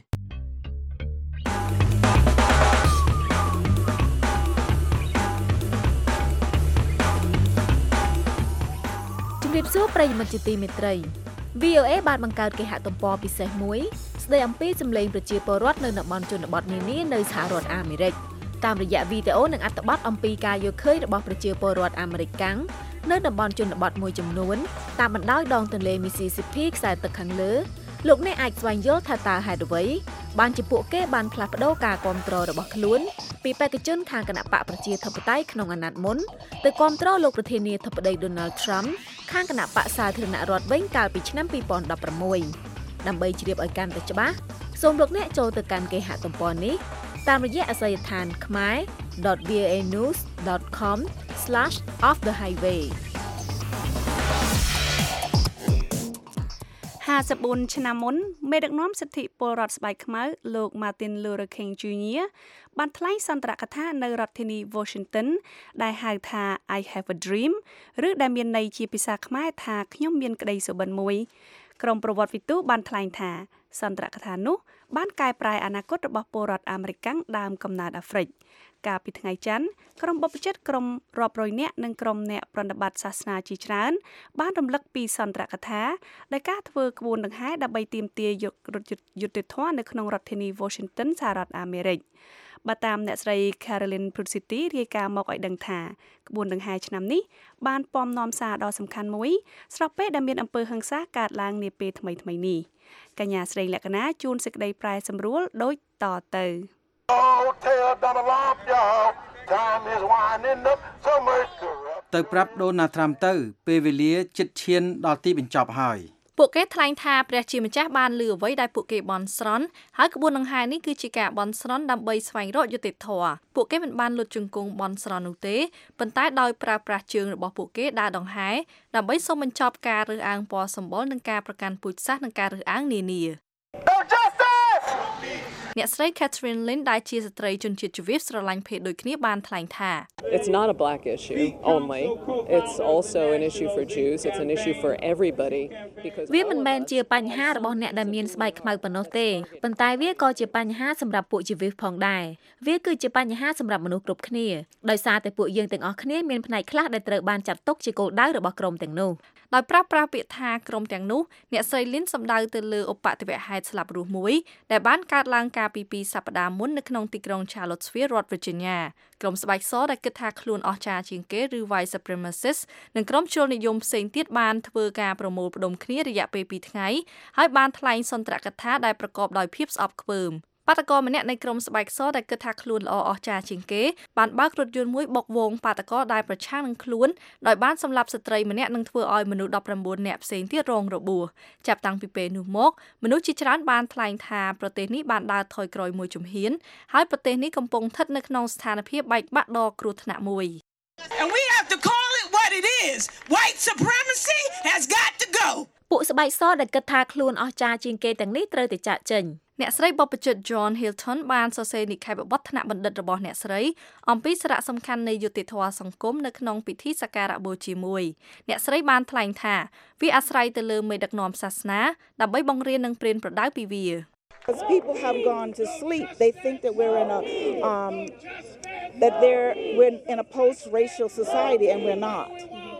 ជំរាបសួរប្រិយមិត្តជាទីមេត្រី វី អូ เอ បានបង្កើតគេហទំព័រពិសេសមួយស្ដីអំពីសម្លេងប្រជាពលរដ្ឋនៅតំបន់ជនបទនានានៅសហរដ្ឋអាមេរិកតាមរយៈវីដេអូនិងអត្ថបទអំពីការយល់ឃើញរបស់ប្រជាពលរដ្ឋអាមេរិកកាំងនៅតំបន់ជនបទមួយចំនួនតាមបណ្ដោយដងទន្លេ Mississippi ខ្សែទឹកខាងលើលោកអ្នកអាចស្វែងយល់ថាតើហេតុអ្វីបានជាពួកគេបានផ្លាស់ប្ដូរការគ្រប់គ្រងរបស់ខ្លួនពីបេក្ខជនខាងគណៈបកប្រជាធិបតេយ្យក្នុងអាណត្តិមុនទៅគ្រប់គ្រងលោកប្រធានាធិបតី Donald Trump ខាងគណៈបកសាធារណរដ្ឋវិញកាលពីឆ្នាំពីរពាន់ដប់ប្រាំមួយដើម្បីជ្រាបឲ្យកាន់តែច្បាស់សូមលោកអ្នកចូលទៅកាន់គេហទំព័រនេះតាមរយៈអាសយដ្ឋាន khmer dot v o a news dot com slash off the highway ห้าสิบbốnឆ្នាំមុនមេដឹកនាំសិទ្ធិពលរដ្ឋស្បែកខ្មៅលោក Martin Luther King Junior បានថ្លែងសន្ទរកថានៅរដ្ឋធានី Washington ដែលហៅថា I have a dream ឬដែលមានន័យជាភាសាខ្មែរថាខ្ញុំមានក្តីសុបិនមួយក្រុមប្រវត្តិវិទូបានថ្លែងថាសន្ទរកថានោះបានកែប្រែអនាគតរបស់ពលរដ្ឋអាមេរិកដើមកំណើតអាហ្វ្រិកកាលពីថ្ងៃច័ន្ទក្រុមបព្វជិតក្រុមរាប់រយនាក់និងក្រុមអ្នកប្រណិប័តសាសនាជាច្រើនបានរំលឹកពីសន្ទរកថាដែលការធ្វើក្បួនដង្ហែដើម្បីទាមទារយុត្តិយុត្តិធម៌នៅក្នុងរដ្ឋធានី Washington សហរដ្ឋអាមេរិកបើតាមអ្នកស្រី Caroline Prucity រាយការណ៍មកឲ្យដឹងថាក្បួនដង្ហែឆ្នាំនេះបានពំនាំសារដ៏សំខាន់មួយស្របពេលដែលមានអំពើហិង្សាកើតឡើងនាពេលថ្មីៗនេះកញ្ញាស្រីលក្ខណាជួនសេចក្តីប្រែសម្រួលដូចតទៅទៅប្រាប់ដូណាល់ត្រាំទៅពេលវេលាជិតឈានដល់ទីបញ្ចប់ហើយពួកគេថ្លែងថាព្រះជាម្ចាស់បានលើអ្វីដែលពួកគេបន់ស្រន់ហើយក្បួនដង្ហែនេះគឺជាការបន់ស្រន់ដើម្បីស្វែងរកយុត្តិធម៌ពួកគេមិនបានលុតជង្គង់បន់ស្រន់នោះទេប៉ុន្តែដោយប្រើប្រាស់ជើងរបស់ពួកគេដើរដង្ហែដើម្បីសូមបញ្ចប់ការរើសអើងពណ៌សម្បុរនិងការប្រកាន់ពូជសាសន៍និងការរើសអើងនានាអ្នកស្រី Catherine Lynn ដែលជាស្ត្រីជនជាតិជ្វីបស្រឡាញ់ភេទដូចគ្នាបានថ្លែងថា It's not a black issue only. It's also an issue for Jews. It's an issue for everybody because វាមិនមែនជាបញ្ហារបស់អ្នកដែលមានស្បែកខ្មៅប៉ុណ្ណោះទេប៉ុន្តែវាក៏ជាបញ្ហាសម្រាប់ពួកជីវិតផងដែរវាគឺជាបញ្ហាសម្រាប់មនុស្សគ្រប់គ្នាដោយសារតែពួកយើងទាំងអស់គ្នាមានផ្នែកខ្លះដែលត្រូវបានចាត់ទុកជាគោលដៅរបស់ក្រុមទាំងនោះដោយប្រើប្រាស់ពាក្យថាក្រុមទាំងនោះអ្នកស្រី Lynn សំដៅទៅលើឧបទ្ទវហេតុស្លាប់រស់មួយដែលបានកើតឡើងកាលពីពីរសប្តាហ៍មុននៅក្នុងទីក្រុង Charlottesville រដ្ឋ Virginia ក្រុមស្បែកសដែលគិតថាខ្លួនអស្ចារ្យជាងគេឬ White Supremacist និងក្រុមជននិយមផ្សេងទៀតបានធ្វើការប្រមូលផ្ដុំគ្នារយៈពេលពីរថ្ងៃហើយបានថ្លែងសន្ទរកថាដែលប្រកបដោយភាពស្អប់ខ្ពើមបាតកោម្នាក់នៃក្រុមស្បែកសដែលគិតថាខ្លួនល្អអស្ចារ្យជាងគេបានបើករថយន្តមួយបុកវងបាតកោដែលប្រឆាំងនឹងខ្លួនដោយបានសម្លាប់ស្ត្រីម្នាក់និងធ្វើឲ្យមនុស្សដប់ប្រាំបួននាក់ផ្សេងទៀតរងរបួសចាប់តាំងពីពេលនោះមកមនុស្សជាច្រើនបានថ្លែងថាប្រទេសនេះបានដើរថយក្រោយមួយជំហានហើយប្រទេសនេះកំពុងស្ថិតនៅក្នុងស្ថានភាពបែកបាក់ដ៏គ្រោះថ្នាក់មួយ And we have to call it what it is. White supremacy has got to go. ពួកស្បែកសដែលគិតថាខ្លួនអស្ចារ្យជាងគេទាំងនេះត្រូវតែចាកចេញអ្នកស្រីបព្វជិត John Hilton បានសរសេរនិក្ខេបបទថ្នាក់បណ្ឌិតរបស់អ្នកស្រីអំពីសារៈសំខាន់នៃយុត្តិធម៌សង្គមនៅក្នុងពិធីសក្ការៈបូជាមួយអ្នកស្រីបានថ្លែងថាវាអាស្រ័យទៅលើមេដឹកនាំសាសនាដើម្បីបង្រៀននិងព្រានប្រដៅពីវា As people have gone to sleep, they think that we're in a um, that they're we're in a post-racial society, and we're not.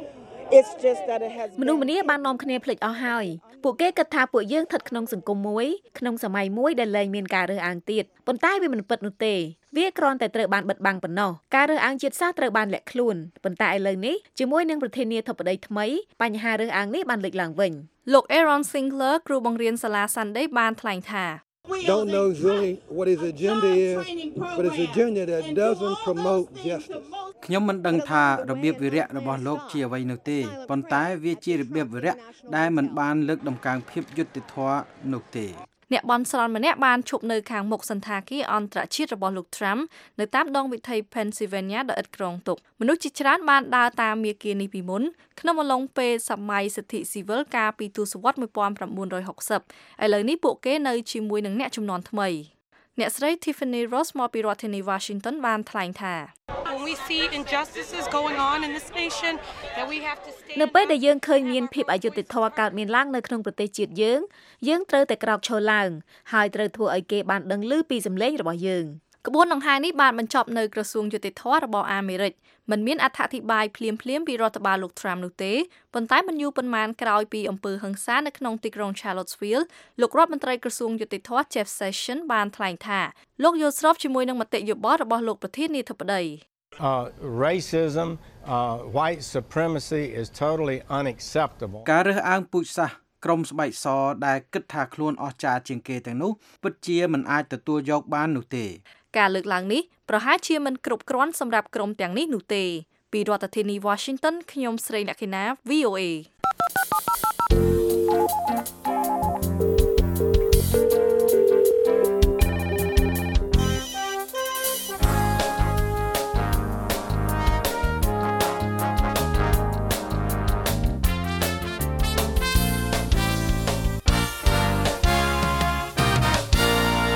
It's just that it has មនុស្សម្នាបាននាំគ្នាភ្លេចអស់ហើយពួកគេគិតថាពួកយើងស្ថិតក្នុងសង្គមមួយក្នុងសម័យមួយដែលលែងមានការរើសអើងទៀតប៉ុន្តែវាមិនពិតនោះទេវាគ្រាន់តែត្រូវបានបិទបាំងប៉ុណ្ណោះការរើសអើងជាតិសាសន៍ត្រូវបានលាក់ខ្លួនប៉ុន្តែឥឡូវនេះជាមួយនឹងប្រធានាធិបតីថ្មីបញ្ហារើសអើងនេះបានលេចឡើងវិញលោក Aaron Singler គ្រូបង្រៀនសាលា Sunday បានថ្លែងថា Don't know really what his agenda is, but it's an agenda that doesn't promote justice. ខ្ញុំមិនដឹងថារបៀបវិរៈរបស់លោកជាអ្វីនោះទេប៉ុន្តែវាជារបៀបវិរៈដែលមិនបានលើកដំកើងភាពយុត្តិធម៌នោះទេអ្នកបន់ស្រន់ម្នាក់បានឈប់នៅខាងមុខសន្តាគារអន្តរជាតិរបស់លោក Trump នៅតាមដងវិថី Pennsylvania ដ៏ឥតក្រងទុកមនុស្សជាច្រើនបានដើរតាមមាគ៌ានេះពីមុនក្នុងអំឡុងពេលសម័យសិទ្ធិស៊ីវិលកាលពីទសវត្សរ៍nineteen sixtyឥឡូវនេះពួកគេនៅជាមួយនឹងអ្នកជំនាន់ថ្មីអ្នកស្រី Tiffany Ross មកពីរដ្ឋធានី Washington បានថ្លែងថា When we see injustices going on in this nation that we have to stand នៅពេលដែលយើងឃើញមានភាពអយុត្តិធម៌កើតមានឡើងនៅក្នុងប្រទេសជាតិយើងយើងត្រូវតែក្រោកឈរឡើងហើយត្រូវធ្វើឲ្យគេបានដឹងឮពីសម្លេងរបស់យើងក្បួនដង្ហែនេះបានបញ្ចប់នៅក្រសួងយុតិធម៌របស់អាមេរិកមិនមានអត្ថាធិប្បាយភ្លាមៗពីរដ្ឋបាលលោក Trump នោះទេប៉ុន្តែមិនយូរប៉ុន្មានក្រោយពីអំពើហិង្សានៅក្នុងទីក្រុង Charlottesville លោករដ្ឋមន្ត្រីក្រសួងយុតិធម៌ Jeff Sessions បានថ្លែងថាលោកយល់ស្របជាមួយនឹងមតិយោបល់របស់លោកប្រធានាធិបតី Uh, racism, uh, white supremacy is totally unacceptable. ការរើសអើងពូជសាសន៍ក្រុមស្បែកសដែលគិតថាខ្លួនអស្ចារ្យជាងគេទាំងនោះពិតជាមិនអាចទទួលយកបាននោះទេការលើកឡើងនេះប្រហែលជាមិនគ្រប់គ្រាន់សម្រាប់ក្រុមទាំងនេះនោះទេពីរដ្ឋធានី Washington ខ្ញុំស្រីលក្ខិណា V O A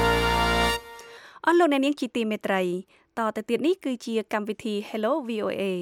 អស់លោកអ្នកនាងជាទីមេត្រីតទៅទៀតនេះគឺជាកម្មវិធី Hello វី អូ เอ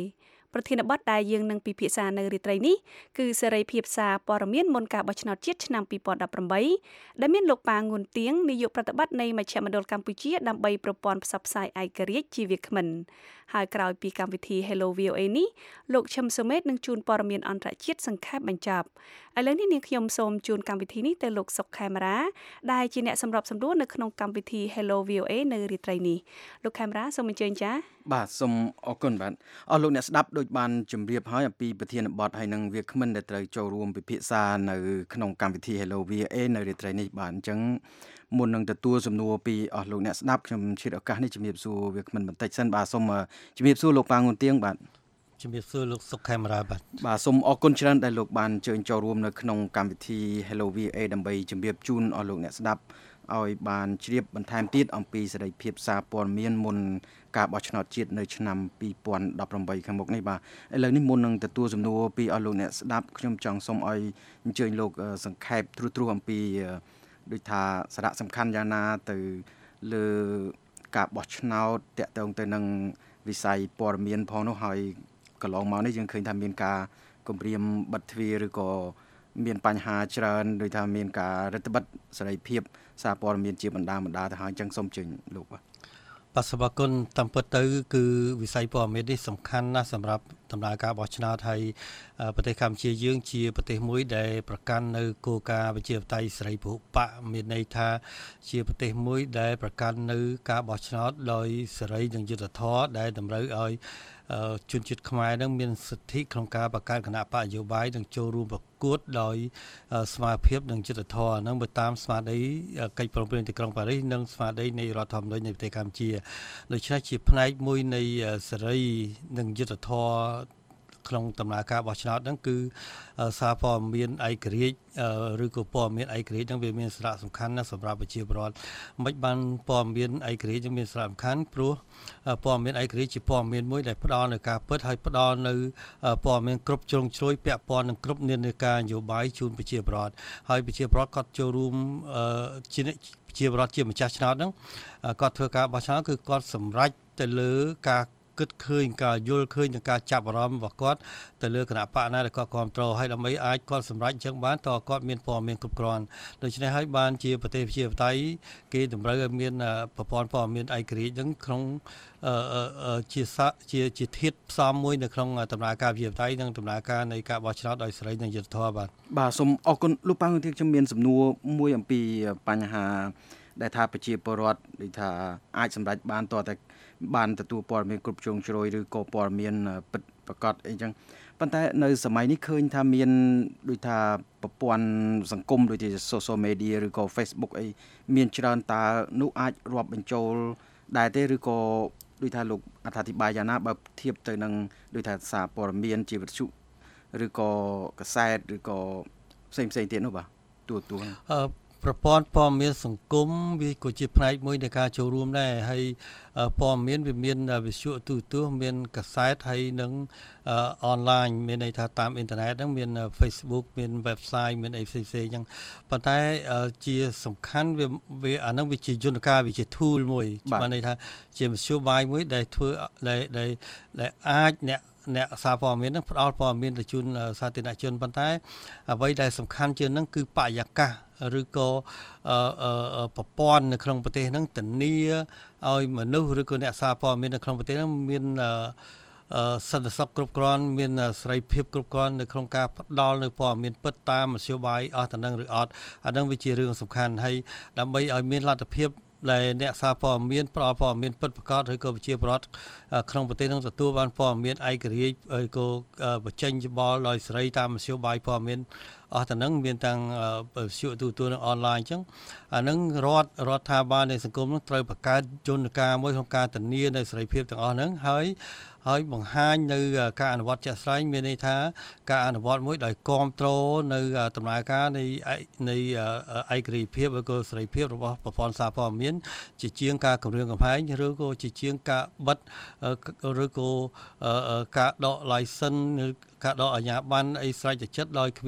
ប្រធានបទដែលយើងនឹងពិភាក្សានៅរាត្រីនេះគឺសេរីភាពសារព័ត៌មានមុនការបោះឆ្នោតជាតិឆ្នាំពីរពាន់ដប់ប្រាំបីដែលមានលោកប៉ាងួនទៀងនាយកប្រតិបត្តិនៃមជ្ឈមណ្ឌលកម្ពុជាដើម្បីប្រព័ន្ធផ្សព្វផ្សាយឯករាជ្យជាវាគ្មិនហើយក្រោយពីកម្មវិធី Hello វី អូ เอ នេះលោកឈឹមសុមេតនឹងជូនព័ត៌មានអន្តរជាតិសង្ខេបបញ្ចប់ឥឡូវនេះនាងខ្ញុំសូមជូនកម្មវិធីនេះទៅលោកសុកខេមរាដែលជាអ្នកសម្របសម្រួលនៅក្នុងកម្មវិធី Hello វី អូ เอ នៅរាត្រីនេះលោកខេមរាសូមអញ្ជើញចា៎បាទសូមអរគុណបាទអស់លោកអ្នកស្ដាប់ដូចបានជម្រាបហើយអំពីប្រធានបទហើយនឹងវាគ្មិនដែលត្រូវចូលរួមពិភាក្សានៅក្នុងកម្មវិធី Hello វី អូ เอ នៅរាត្រីនេះបាទអញ្ចឹងមុននឹងទទួលសំណួរពីអស់លោកអ្នកស្ដាប់ខ្ញុំឆ្លៀតឱកាសនេះជំរាបសួរវាគ្មិនបន្តិចសិនបាទសូមជំរាបសួរលោកប៉ាងួនទៀងបាទជំរាបសួរលោកសុកខេមរាបាទបាទសូមអរគុណច្រើនដែលលោកបានអញ្ជើញចូលរួមនៅក្នុងកម្មវិធី Hello វី អូ เอ ដើម្បីជម្រាបជូនអស់លោកអ្នកស្ដាប់ឲ្យបានជ្រាបបន្ថែមទៀតអំពីសេរីភាពសារព័ត៌មានមុនការបោះឆ្នោតជាតិនៅឆ្នាំពីរពាន់ដប់ប្រាំបីខាងមុខនេះបាទឥឡូវនេះមុននឹងទទួលសំណួរពីអស់លោកអ្នកស្ដាប់ខ្ញុំចង់សូមឲ្យអញ្ជើញលោកសង្ខេបទ្រុសទ្រុសអំពីដូចថាសារៈសំខាន់យ៉ាងណាទៅលើការបោះឆ្នោតតាក់ទងទៅនឹងវិស័យព័ត៌មានផងនោះហើយកន្លងមកនេះយើងឃើញថាមានការគំរាមបិទទ្វារឬក៏មានបញ្ហាច្រើនដោយថាមានការរដ្ឋបិទសេរីភាពសារព័ត៌មានជាបណ្ដាបណ្ដាទៅហើយអញ្ចឹងសូមជើញលោកបាទបាទសូមអរគុណតាមពិតទៅគឺវិស័យព័ត៌មាននេះសំខាន់ណាស់សម្រាប់ដំណើរការបោះឆ្នោតហើយប្រទេសកម្ពុជាយើងជាប្រទេសមួយដែលប្រកាន់នៅគោលការណ៍ប្រជាធិបតេយ្យសេរីពហុបកមានន័យថាជាប្រទេសមួយដែលប្រកាន់នៅការបោះឆ្នោតដោយសេរីនិងយុត្តិធម៌ដែលតម្រូវឲ្យជនជាតិខ្មែរនឹងមានសិទ្ធិក្នុងការបង្កើតគណៈបកនយោបាយនិងចូលរួមប្រកួតដោយស្មារតីនិងយុត្តិធម៌នឹងទៅតាមស្មារតីកិច្ចព្រមព្រៀងទីក្រុងប៉ារីសនិងស្មារតីនៃរដ្ឋធម្មនុញ្ញនៃប្រទេសកម្ពុជាដូច្នេះជាផ្នែកមួយនៃសេរីនិងយុត្តិធម៌ក្នុងដំណើរការបោះឆ្នោតហ្នឹងគឺសារព័ត៌មានឯករាជ្យឬក៏ព័ត៌មានឯករាជ្យហ្នឹងវាមានសារៈសំខាន់ណាស់សម្រាប់ប្រជាពលរដ្ឋមិនបានព័ត៌មានឯករាជ្យហ្នឹងមានសារៈសំខាន់ព្រោះព័ត៌មានឯករាជ្យជាព័ត៌មានមួយដែលផ្ដល់នៅការពិតហើយផ្ដល់នៅព័ត៌មានគ្រប់ជ្រុងជ្រោយពាក់ព័ន្ធនឹងគ្រប់និន្នាការនយោបាយជូនប្រជាពលរដ្ឋហើយប្រជាពលរដ្ឋគាត់ចូលរួមជាប្រជាពលរដ្ឋជាម្ចាស់ឆ្នោតហ្នឹងគាត់ធ្វើការបោះឆ្នោតគឺគាត់សម្រេចទៅលើការគិតឃើញការយល់ឃើញនិងការចាប់អារម្មណ៍របស់គាត់ទៅលើគណៈបកណាដែលគាត់គ្រប់គ្រងហើយដើម្បីអាចគាត់សម្រេចអញ្ចឹងបានតើគាត់មានព័ត៌មានគ្រប់គ្រាន់ដូច្នេះហើយបានជាប្រទេសប្រជាធិបតេយ្យគេតម្រូវឲ្យមានប្រព័ន្ធព័ត៌មានឯករាជ្យនឹងក្នុងជាជាជាធាតុផ្សំមួយនៅក្នុងដំណើរការប្រជាធិបតេយ្យនិងដំណើរការនៃការបោះឆ្នោតដោយសេរីនិងយុត្តិធម៌បាទបាទសូមអរគុណលោកប៉ាងទៀតខ្ញុំមានសំណួរមួយអំពីបញ្ហាដែលថាប្រជាពលរដ្ឋដូចថាអាចសម្រេចបានតើតែបានទទួលព័ត៌មានគ្រប់ជ្រុងជ្រោយឬក៏ព័ត៌មានពិតប្រាកដអីចឹងប៉ុន្តែនៅសម័យនេះឃើញថាមានដូចថាប្រព័ន្ធសង្គមដូចជា social media ឬក៏ Facebook អីមានច្រើនតើនោះអាចរាប់បញ្ចូលដែរទេឬក៏ដូចថាលោកអធិប្បាយយ៉ាងណាបើធៀបទៅនឹងដូចថាសារព័ត៌មានជាវិទ្យុឬក៏កាសែតឬក៏ផ្សេងផ្សេងទៀតនោះបាទទូទួលអឺប្រព័ន្ធព័ត៌មានសង្គមវាក៏ជាផ្នែកមួយនៃការចូលរួមដែរហើយព័ត៌មានវាមានវិទ្យុទូរទស្សន៍មានកាសែតហើយនឹងអនឡាញមានន័យថាតាមអ៊ីនធឺណិតហ្នឹងមាន Facebook មាន website មានអីផ្សេងៗអញ្ចឹងប៉ុន្តែជាសំខាន់វាវាអាហ្នឹងវាជាយន្តការវាជា tool មួយបានន័យថាជាមធ្យោបាយមួយដែលធ្វើដែលដែលអាចអ្នកអ្នកសារព័ត៌មាននឹងផ្ដល់ព័ត៌មានទៅជូនសាធារណជនប៉ុន្តែអ្វីដែលសំខាន់ជាងហ្នឹងគឺបរិយាកាសឬក៏ប្រព័ន្ធនៅក្នុងប្រទេសហ្នឹងធានាឲ្យមនុស្សឬក៏អ្នកសារព័ត៌មាននៅក្នុងប្រទេសហ្នឹងមានសន្តិសុខគ្រប់គ្រាន់មានសេរីភាពគ្រប់គ្រាន់នៅក្នុងការផ្ដល់នៅព័ត៌មានពិតតាមមធ្យោបាយអស់តំណែងឬអត់អាហ្នឹងវាជារឿងសំខាន់ហើយដើម្បីឲ្យមានលទ្ធភាពដែលអ្នកសារព័ត៌មានផ្ដល់ព័ត៌មានពិតប្រាកដឬក៏ប្រជាពលរដ្ឋក្នុងប្រទេសនឹងទទួលបានព័ត៌មានឯករាជ្យឬក៏បញ្ចេញយោបល់ដោយសេរីតាមមធ្យោបាយព័ត៌មានអស់ទៅនឹងមានទាំងវិទ្យុទូរទស្សន៍និងអនឡាញអញ្ចឹងអានឹងរដ្ឋរដ្ឋាភិបាលនៃសង្គមនឹងត្រូវបង្កើតយន្តការមួយក្នុងការធានានៅសេរីភាពទាំងអស់ហ្នឹងហើយហើយបង្ហាញនៅការអនុវត្តជាក់ស្ដែងមានន័យថាការអនុវត្តមួយដោយគ្រប់គ្រងនៅដំណើរការនៃនៃឯករាជ្យភាពឬក៏សេរីភាពរបស់ប្រព័ន្ធសារព័ត៌មានជាជាងការគម្រាមកំហែងឬក៏ជាជាងការបិទឬក៏ការដក license ឬការដកអាជ្ញាប័ណ្ណអីស្រេចទៅចិត្តដោយគ្មានច្បាប់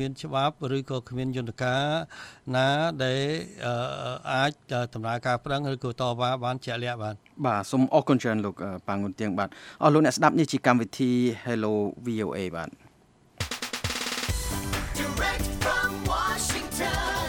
ប់ឬក៏គ្មានយន្តការណាដែលអាចតម្រូវការប្រឹងឬក៏តវ៉ាបានជាក់លាក់បាទបាទសូមអរគុណច្រើនលោកប៉ាងុនទៀងបាទអស់លោកអ្នកស្ដាប់នេះជាកម្មវិធី Hello វី អូ เอ បាទ Direct from Washington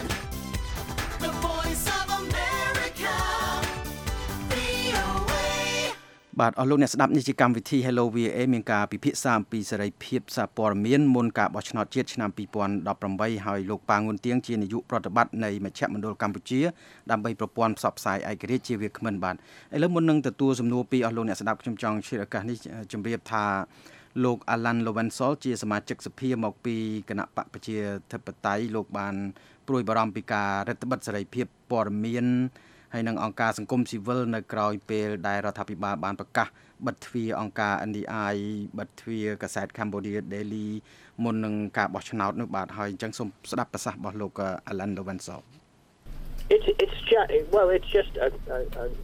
The Voice of America វី អូ เอបាទអស់លោកអ្នកស្ដាប់នេះជាកម្មវិធី Hello វី អូ เอ មានការពិភាក្សាអំពីសេរីភាពសារព័ត៌មានមុនការបោះឆ្នោតជាតិឆ្នាំពីរពាន់ដប់ប្រាំបីហើយលោកប៉ាងុនទៀងជានាយកប្រតិបត្តិនៃមជ្ឈមណ្ឌលកម្ពុជាដើម្បីប្រព័ន្ធផ្សព្វផ្សាយឯករាជ្យជាវាគ្មិនបាទឥឡូវមុននឹងទទួលសំណួរពីអស់លោកអ្នកស្ដាប់ខ្ញុំចង់ឆ្លៀតឱកាសនេះជម្រាបថាលោក Alan Lowenthal ជាសមាជិកសភាមកពីគណៈបកប្រជាធិបតេយ្យលោកបានព្រួយបារម្ភពីការរឹតបន្តឹងសេរីភាពព័ត៌មានហើយនឹងអង្គការសង្គមស៊ីវិលនៅក្រោយពេលដែលរដ្ឋាភិបាលបានប្រកាសបិទទ្វារអង្គការ เอ็น ดี ไอ បិទទ្វារកាសែត Cambodia Daily មុននឹងការបោះឆ្នោតនោះបាទហើយអញ្ចឹងសូមស្ដាប់ប្រសាសន៍របស់លោក Alan Lowenthal It's it's just well it's just a a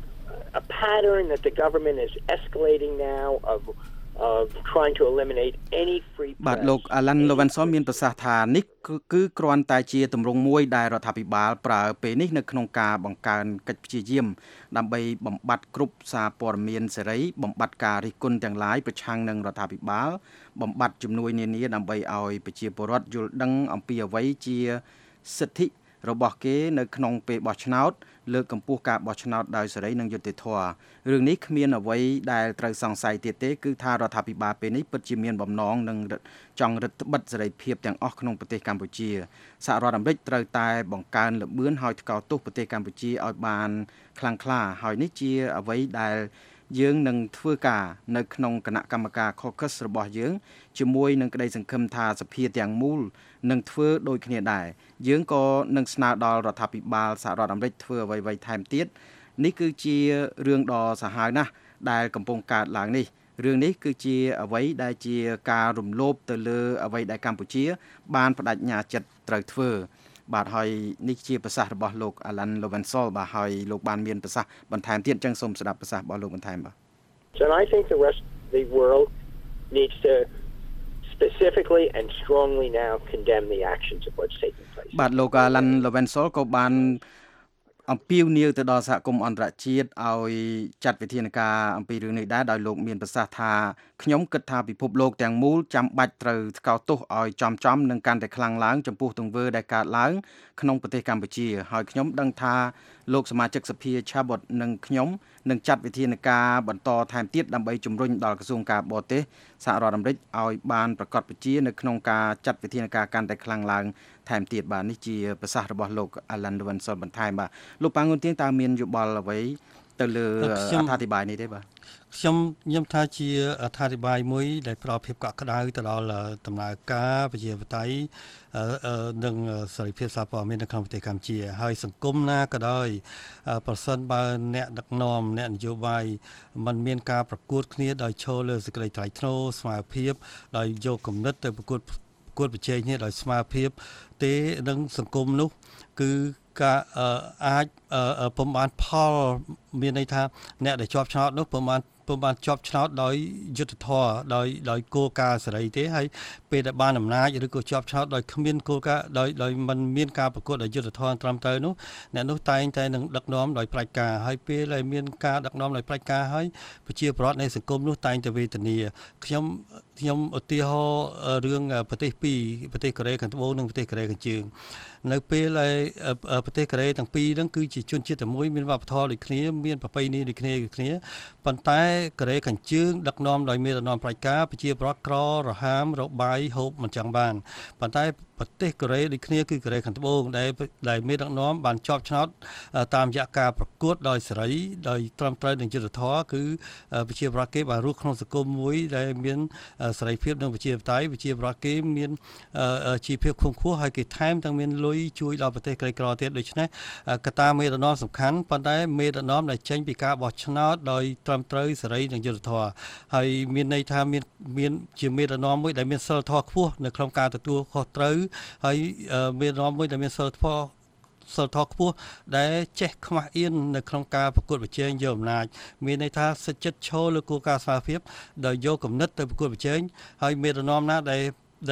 a pattern that the government is escalating now of of trying to eliminate any free press បាទលោក Alan Lowenthal មានប្រសាសន៍ថានេះគឺគ្រាន់តែជាទម្រង់មួយដែលរដ្ឋាភិបាលប្រើពេលនេះនៅក្នុងការបង្កើនកិច្ចព្យាយាមដើម្បីបំបត្តិគ្រប់សារព័ត៌មានសេរីបំបត្តិការរិះគន់ទាំងឡាយប្រឆាំងនឹងរដ្ឋាភិបាលបំបត្តិជំនួយនានាដើម្បីឲ្យប្រជាពលរដ្ឋយល់ដឹងអំពីអ្វីជាសិទ្ធិរបស់គេនៅក្នុងពេលបោះឆ្នោតលើកកម្ពស់ការបោះឆ្នោតដោយសេរីនិងយុត្តិធម៌រឿងនេះគ្មានអ្វីដែលត្រូវសង្ស័យទៀតទេគឺថារដ្ឋាភិបាលពេលនេះពិតជាមានបំណងនឹងចង់រឹតបន្តឹងសេរីភាពទាំងអស់ក្នុងប្រទេសកម្ពុជាសហរដ្ឋអាមេរិកត្រូវតែបង្កើនល្បឿនឲ្យថ្កោលទោសប្រទេសកម្ពុជាឲ្យបានខ្លាំងក្លាហើយនេះជាអ្វីដែលយើងនឹងធ្វើការនៅក្នុងគណៈកម្មការ Caucus របស់យើងជាមួយនឹងក្តីសង្ឃឹមថាសភាទាំងមូលនឹងធ្វើដូចគ្នាដែរយើងក៏នឹងស្នើដល់រដ្ឋាភិបាលសហរដ្ឋអាមេរិកធ្វើអ្វីៗថែមទៀតនេះគឺជារឿងដ៏សាហាវណាស់ដែលកំពុងកើតឡើងនេះរឿងនេះគឺជាអ្វីដែលជាការរំលោភទៅលើអ្វីដែលកម្ពុជាបានបដិញ្ញាចិត្តត្រូវធ្វើបាទហើយនេះជាប្រសាសន៍របស់លោក Alan Lowenthal បាទហើយលោកបានមានប្រសាសន៍បន្ថែមទៀតអញ្ចឹងសូមស្ដាប់ប្រសាសន៍របស់លោកបន្ថែមបាទ So I think the rest of the world needs to specifically and strongly now condemn the actions of what's taking place បាទលោក Alan Lowenthal ក៏បានអំពាវនាវទៅដល់សហគមន៍អន្តរជាតិឲ្យចាត់វិធានការអំពីរឿងនេះដែរដោយលោកមានប្រសាសន៍ថាខ្ញុំគិតថាពិភពលោកទាំងមូលចាំបាច់ត្រូវថ្កោលទោសឲ្យចំចំនឹងកាន់តែខ្លាំងឡើងចំពោះទង្វើដែលកើតឡើងក្នុងប្រទេសកម្ពុជាហើយខ្ញុំដឹងថាលោកសមាជិកសភាឆាបតនិងខ្ញុំនឹងចាត់វិធានការបន្តថែមទៀតដើម្បីជំរុញដល់ក្រសួងការបរទេសសហរដ្ឋអាមេរិកឲ្យបានប្រកាសប្រជានៅក្នុងការចាត់វិធានការកាន់តែខ្លាំងឡើងថែមទៀតបាទនេះជាប្រសាសន៍របស់លោក Alan Lowenthal បន្ថែមបាទលោកប៉ាងុនទៀងតើមានយោបល់អ្វីទៅលើអត្ថាធិប្បាយនេះទេបាទខ្ញុំខ្ញុំថាជាអត្ថាធិប្បាយមួយដែលផ្ដល់ភាពកក់ក្ដៅទៅដល់ដំណើរការប្រជាធិបតេយ្យនិងសេរីភាពសារព័ត៌មាននៅក្នុងប្រទេសកម្ពុជាហើយសង្គមណាក៏ដោយប្រសិនបើអ្នកដឹកនាំអ្នកនយោបាយมันមានការប្រកួតគ្នាដោយឈរលើសេចក្តីថ្លៃថ្នូរស្មារតីដោយយកគំនិតទៅប្រកួតប្រកួតប្រជែងគ្នាដោយស្មារតីទេនឹងសង្គមនោះគឺការអាចពុំបានផលមានន័យថាអ្នកដែលជាប់ឆ្នោតនោះពុំបានពុំបានជាប់ឆ្នោតដោយយុត្តិធម៌ដោយដោយគោលការណ៍សេរីទេហើយពេលដែលបានអំណាចឬក៏ជាប់ឆ្នោតដោយគ្មានគោលការណ៍ដោយដោយមិនមានការប្រកួតដោយយុត្តិធម៌ត្រឹមត្រូវនោះអ្នកនោះតែងតែនឹងដឹកនាំដោយផ្ដាច់ការហើយពេលដែលមានការដឹកនាំដោយផ្ដាច់ការហើយប្រជាពលរដ្ឋនៃសង្គមនោះតែងតែវេទនាខ្ញុំខ្ញុំឧទាហរណ៍រឿងប្រទេសពីរប្រទេសកូរ៉េខាងត្បូងនិងប្រទេសកូរ៉េខាងជើងនៅពេលដែលប្រទេសកូរ៉េទាំងពីរហ្នឹងគឺជាជនជាតិតែមួយមានវប្បធម៌ដូចគ្នាមានប្រពៃណីដូចគ្នាដូចគ្នាប៉ុន្តែកូរ៉េខាងជើងដឹកនាំដោយមេដឹកនាំផ្ដាច់ការប្រជាពលរដ្ឋក្ររហាមរបាយហូបមិនចង់បានប៉ុន្តែប្រទេសកូរ៉េដូចគ្នាគឺកូរ៉េខាងត្បូងដែលដែលមេដឹកនាំបានជាប់ឆ្នោតតាមរយៈការប្រកួតដោយសេរីដោយត្រឹមត្រូវនឹងយុត្តិធម៌គឺប្រជាពលរដ្ឋគេបានរស់ក្នុងសង្គមមួយដែលមានសេរីភាពនិងប្រជាធិបតេយ្យប្រជាពលរដ្ឋគេមានជីវភាពខ្ពង់ខ្ពស់ហើយគេថែមទាំងមានលុយជួយដល់ប្រទេសក្រីក្រទៀតដូច្នេះកត្តាមេដឹកនាំសំខាន់ប៉ុន្តែមេដឹកនាំដែលចេញពីការបោះឆ្នោតដោយត្រឹមត្រូវសេរីនិងយុត្តិធម៌ហើយមានន័យថាមានមានជាមេដឹកនាំមួយដែលមានសិលធម៌ខ្ពស់នៅក្នុងការទទួលខុសត្រូវហើយមេដឹកនាំមួយដែលមានសិលធម៌សិលធម៌ខ្ពស់ដែលចេះខ្មាស់អៀននៅក្នុងការប្រកួតប្រជែងយកអំណាចមានន័យថាសិទ្ធិចិត្តឈរលើគោលការណ៍ស្មារតីដោយយកគំនិតទៅប្រកួតប្រជែងហើយមេដឹកនាំណាដែលដែល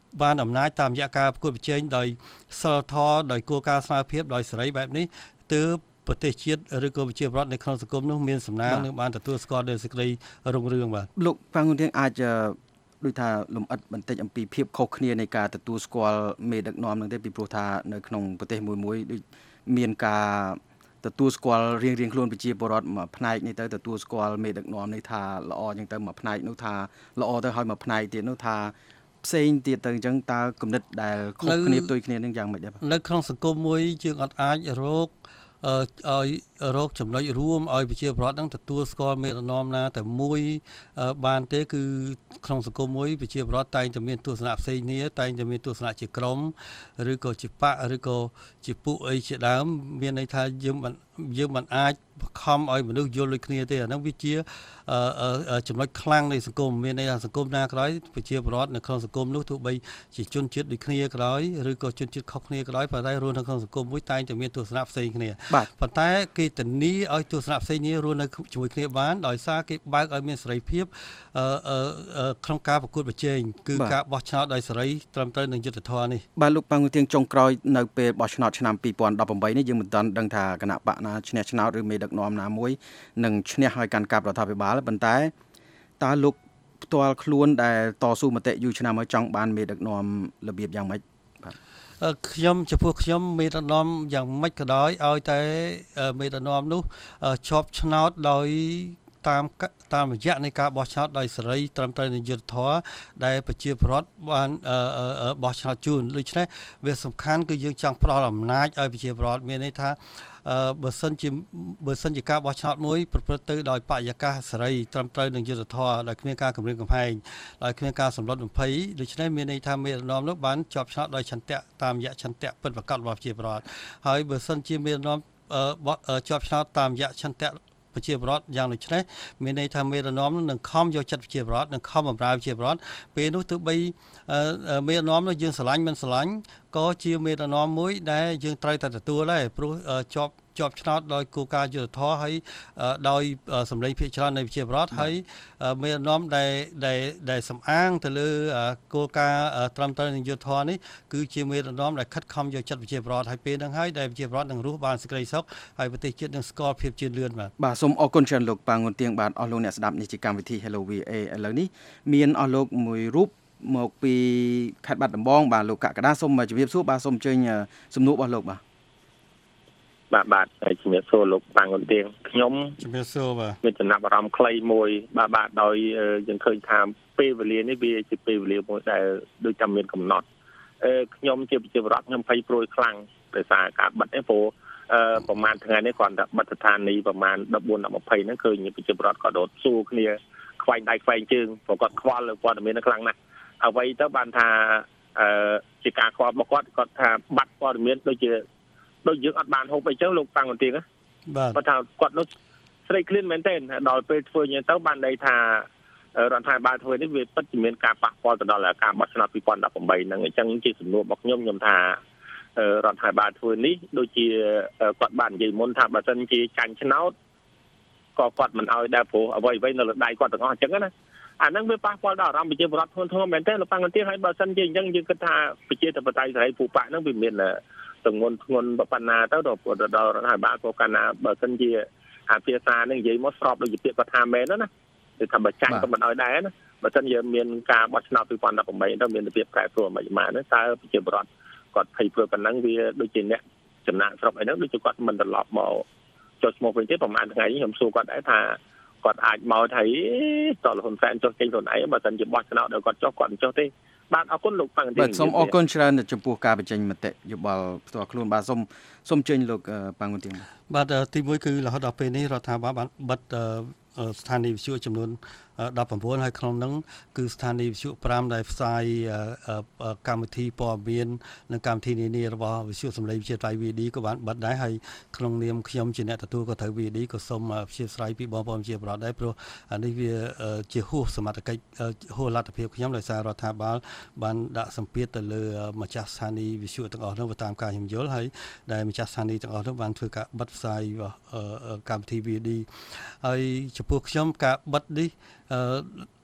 បានអំណាចតាមរយៈការប្រកួតប្រជែងដោយសិលធម៌ដោយគោលការណ៍ស្មារតីដោយសេរីបែបនេះទើបប្រទេសជាតិឬក៏ប្រជាពលរដ្ឋនៅក្នុងសង្គមនោះមានសំណាងនឹងបានទទួលស្គាល់ដោយសេចក្តីរុងរឿងបាទលោកប៉ាងុនទៀងអាចដូចថាលំអិតបន្តិចអំពីភាពខុសគ្នានៃការទទួលស្គាល់មេដឹកនាំនឹងទេពីព្រោះថានៅក្នុងប្រទេសមួយមួយដូចមានការទទួលស្គាល់រៀងរៀងខ្លួនប្រជាពលរដ្ឋមួយផ្នែកនេះទៅទទួលស្គាល់មេដឹកនាំនេះថាល្អអញ្ចឹងទៅមួយផ្នែកនោះថាល្អទៅហើយមួយផ្នែកទៀតនោះថាផ្សេងទៀតទៅអញ្ចឹងតើគំនិតដែលខុសគ្នាផ្ទុយគ្នានឹងយ៉ាងម៉េចដែរនៅក្នុងសង្គមមួយយើងអត់អាចរកឲ្យរកចំណុចរួមឲ្យប្រជាពលរដ្ឋនឹងទទួលស្គាល់មេដឹកនាំណាតែមួយបានទេគឺក្នុងសង្គមមួយប្រជាពលរដ្ឋតែងតែមានទស្សនៈផ្សេងគ្នាតែងតែមានទស្សនៈជាក្រុមឬក៏ជាបកឬក៏ជាពួកអីជាដើមមានន័យថាយើងមិនយើងមិនអាចខំឲ្យមនុស្សយល់ដូចគ្នាទេអាហ្នឹងវាជាចំណុចខ្លាំងនៃសង្គមមានន័យថាសង្គមណាក្រោយប្រជាពលរដ្ឋនៅក្នុងសង្គមនោះទោះបីជាជនជាតិដូចគ្នាក្រោយឬក៏ជនជាតិខុសគ្នាក្រោយប៉ុន្តែរស់នៅក្នុងសង្គមមួយតែងតែមានទស្សនៈផ្សេងគ្នាប៉ុន្តែគេធានាឲ្យទស្សនៈផ្សេងគ្នារស់នៅជាមួយគ្នាបានដោយសារគេបើកឲ្យមានសេរីភាពក្នុងការប្រកួតប្រជែងគឺការបោះឆ្នោតដោយសេរីត្រឹមត្រូវនឹងយុត្តិធម៌នេះបាទលោកប៉ាងុនទៀងចុងក្រោយនៅពេលបោះឆ្នោតឆ្នាំពីរពាន់ដប់ប្រាំបីនេះយើងមិនទាន់ដឹងថាគណៈបកណាឈ្នះឆ្នោតឬមេដឹកនាំណាមួយនឹងឈ្នះឲ្យកាន់កាប់រដ្ឋាភិបាលប៉ុន្តែតើលោកផ្ទាល់ខ្លួនដែលតស៊ូមតិយូរឆ្នាំហើយចង់បានមេដឹកនាំរបៀបយ៉ាងម៉េចបាទខ្ញុំចំពោះខ្ញុំមេដឹកនាំយ៉ាងម៉េចក៏ដោយឲ្យតែមេដឹកនាំនោះជាប់ឆ្នោតដោយតាមតាមរយៈនៃការបោះឆ្នោតដោយសេរីត្រឹមត្រូវនឹងយុត្តិធម៌ដែលប្រជាពលរដ្ឋបានបោះឆ្នោតជូនដូច្នេះវាសំខាន់គឺយើងចង់ផ្ដល់អំណាចឲ្យប្រជាពលរដ្ឋមានន័យថាបើសិនជាបើសិនជាការបោះឆ្នោតមួយប្រព្រឹត្តទៅដោយបរិយាកាសសេរីត្រឹមត្រូវនឹងយុត្តិធម៌ដោយគ្មានការគំរាមកំហែងដោយគ្មានការសម្លុតបំភ័យដូច្នេះមានន័យថាមេដឹកនាំនោះបានជាប់ឆ្នោតដោយឆន្ទៈតាមរយៈឆន្ទៈពិតប្រាកដរបស់ប្រជាពលរដ្ឋហើយបើសិនជាមេដឹកនាំជាប់ឆ្នោតតាមរយៈឆន្ទៈប្រជាពលរដ្ឋយ៉ាងដូចនេះមានន័យថាមេដឹកនាំនឹងខំយកចិត្តប្រជាពលរដ្ឋនឹងខំបម្រើប្រជាពលរដ្ឋពេលនោះទោះបីមេដឹកនាំនោះយើងស្រឡាញ់មិនស្រឡាញ់ក៏ជាមេដឹកនាំមួយដែលយើងត្រូវតែទទួលដែរព្រោះជាប់ជាប់ឆ្នោតដោយគោលការណ៍យុត្តិធម៌ហើយដោយសម្លេងភាគច្រើននៃប្រជាពលរដ្ឋហើយមេដឹកនាំដែលដែលដែលសំអាងទៅលើគោលការណ៍ត្រឹមត្រូវនឹងយុត្តិធម៌នេះគឺជាមេដឹកនាំដែលខិតខំយកចិត្តប្រជាពលរដ្ឋហើយពេលហ្នឹងហើយដែលប្រជាពលរដ្ឋនឹងរស់បានសេចក្តីសុខហើយប្រទេសជាតិនឹងស្គាល់ភាពជឿនលឿនបាទបាទសូមអរគុណច្រើនលោកប៉ាងុនទៀងបាទអស់លោកអ្នកស្ដាប់នេះជាកម្មវិធី Hello វី เอ ឥឡូវនេះមានអស់លោកមួយរូបមកពីខេត្តបាត់ដំបងបាទលោកកក្កដាសូមជម្រាបសួរបាទសូមអញ្ជើញសំណួររបស់លោកបាទបាទបាទជំរាបសួរលោកប៉ាងុនទៀងខ្ញុំជំរាបសួរបាទមានចំណាប់អារម្មណ៍ខ្លីមួយបាទបាទដោយយើងឃើញថាពេលវេលានេះវាជាពេលវេលាមួយដែលដូចតែមានកំណត់អឺខ្ញុំជាប្រជាពលរដ្ឋខ្ញុំភ័យព្រួយខ្លាំងដោយសារការបិទនេះព្រោះអឺប្រហែលថ្ងៃនេះគ្រាន់តែបិទស្ថានីយ៍ប្រហែលដប់បួន ដប់ยี่สิบហ្នឹងឃើញប្រជាពលរដ្ឋក៏ដុតស៊ូគ្នាខ្វែងដៃខ្វែងជើងព្រោះគាត់ខ្វល់លើព័ត៌មានខ្លាំងណាស់អ្វីទៅបានថាអឺជាការខ្វល់របស់គាត់គាត់ថាបាត់ព័ត៌មានដូចជាដូចយើងអត់បានហូបអីចឹងលោកប៉ាងុនទៀងណាបាទគាត់ថាគាត់នោះស្រេកឃ្លានមែនទែនដល់ពេលធ្វើយ៉ាងទៅបានន័យថារដ្ឋាភិបាលធ្វើនេះវាពិតជាមានការប៉ះពាល់ទៅដល់ការបោះឆ្នោតពីរពាន់ដប់ប្រាំបីហ្នឹងអញ្ចឹងជាសំណួររបស់ខ្ញុំខ្ញុំថារដ្ឋាភិបាលធ្វើនេះដូចជាគាត់បាននិយាយមុនថាបើសិនជាចាញ់ឆ្នោតក៏គាត់មិនអោយដែរព្រោះអ្វីអ្វីនៅលើដៃគាត់ទាំងអស់អញ្ចឹងណាអាហ្នឹងវាប៉ះពាល់ដល់អារម្មណ៍ប្រជាពលរដ្ឋធ្ងន់ធ្ងរមែនទែនលោកប៉ាងុនទៀងហើយបើសិនជាអញ្ចឹងយើងគិតថាប្រជាធិបតេយ្យសេរីភូប៉ាហ្នឹងវាមានទងន់ធ្ងន់ប៉ុណ្ណាទៅដល់ដល់រដ្ឋាភិបាលក៏កាលណាបើសិនជាអាភាសានឹងនិយាយមកស្របដូចជាពាក្យគាត់ថាមែនណាគឺថាបើចាញ់ក៏មិនអោយដែរណាបើសិនជាមានការបោះឆ្នោតពីរពាន់ដប់ប្រាំបីទៅមានរបៀបប្រែប្រួលមិនម៉ានតើប្រជាពលរដ្ឋគាត់ភ័យព្រួយប៉ុណ្ណឹងវាដូចជាអ្នកចំណាក់ស្រុកអីហ្នឹងដូចជាគាត់មិនត្រឡប់មកចុះឈ្មោះវិញទេប្រហែលថ្ងៃនេះខ្ញុំសួរគាត់ដែរថាគាត់អាចមកថាតលហ៊ុនសែនចុះចេញខ្លួនឯងបើសិនជាបោះឆ្នោតដល់គាត់ចុះគាត់មិនចុះទេបាទអរគុណលោកប៉ាងុនទៀងបាទសូមអរគុណច្រើនចំពោះការបញ្ចេញមតិយោបល់ផ្ទាល់ខ្លួនបាទសូមសូមអញ្ជើញលោកប៉ាងុនទៀងបាទទីមួយគឺរហូតដល់ពេលនេះរដ្ឋាភិបាលបានបិទស្ថានីយ៍វិទ្យុចំនួនដប់ប្រាំបួនហើយក្នុងនោះគឺស្ថានីយ៍វិទ្យុប្រាំដែលផ្សាយកម្មវិធីព័ត៌មាននិងកម្មវិធីនានារបស់វិទ្យុសម្លេងវិទ្យាត្រៃ វី ឌី ក៏បានបិទដែរហើយក្នុងនាមខ្ញុំជាអ្នកទទួលក៏ត្រូវ វី ឌី ក៏សូមអព្យាស្រ័យពីបងប្អូនជាប្រវត្តិដែរព្រោះនេះវាជាហួសសមត្ថកិច្ចហួសលទ្ធភាពខ្ញុំដោយសាររដ្ឋាភិបាលបានដាក់សម្ពាធទៅលើម្ចាស់ស្ថានីយ៍វិទ្យុទាំងអស់នោះតាមការខ្ញុំយល់ហើយដែលម្ចាស់ស្ថានីយ៍ទាំងអស់នោះបានធ្វើការបិទផ្សាយកម្មវិធី វី ឌី ហើយចំពោះខ្ញុំការបិទនេះ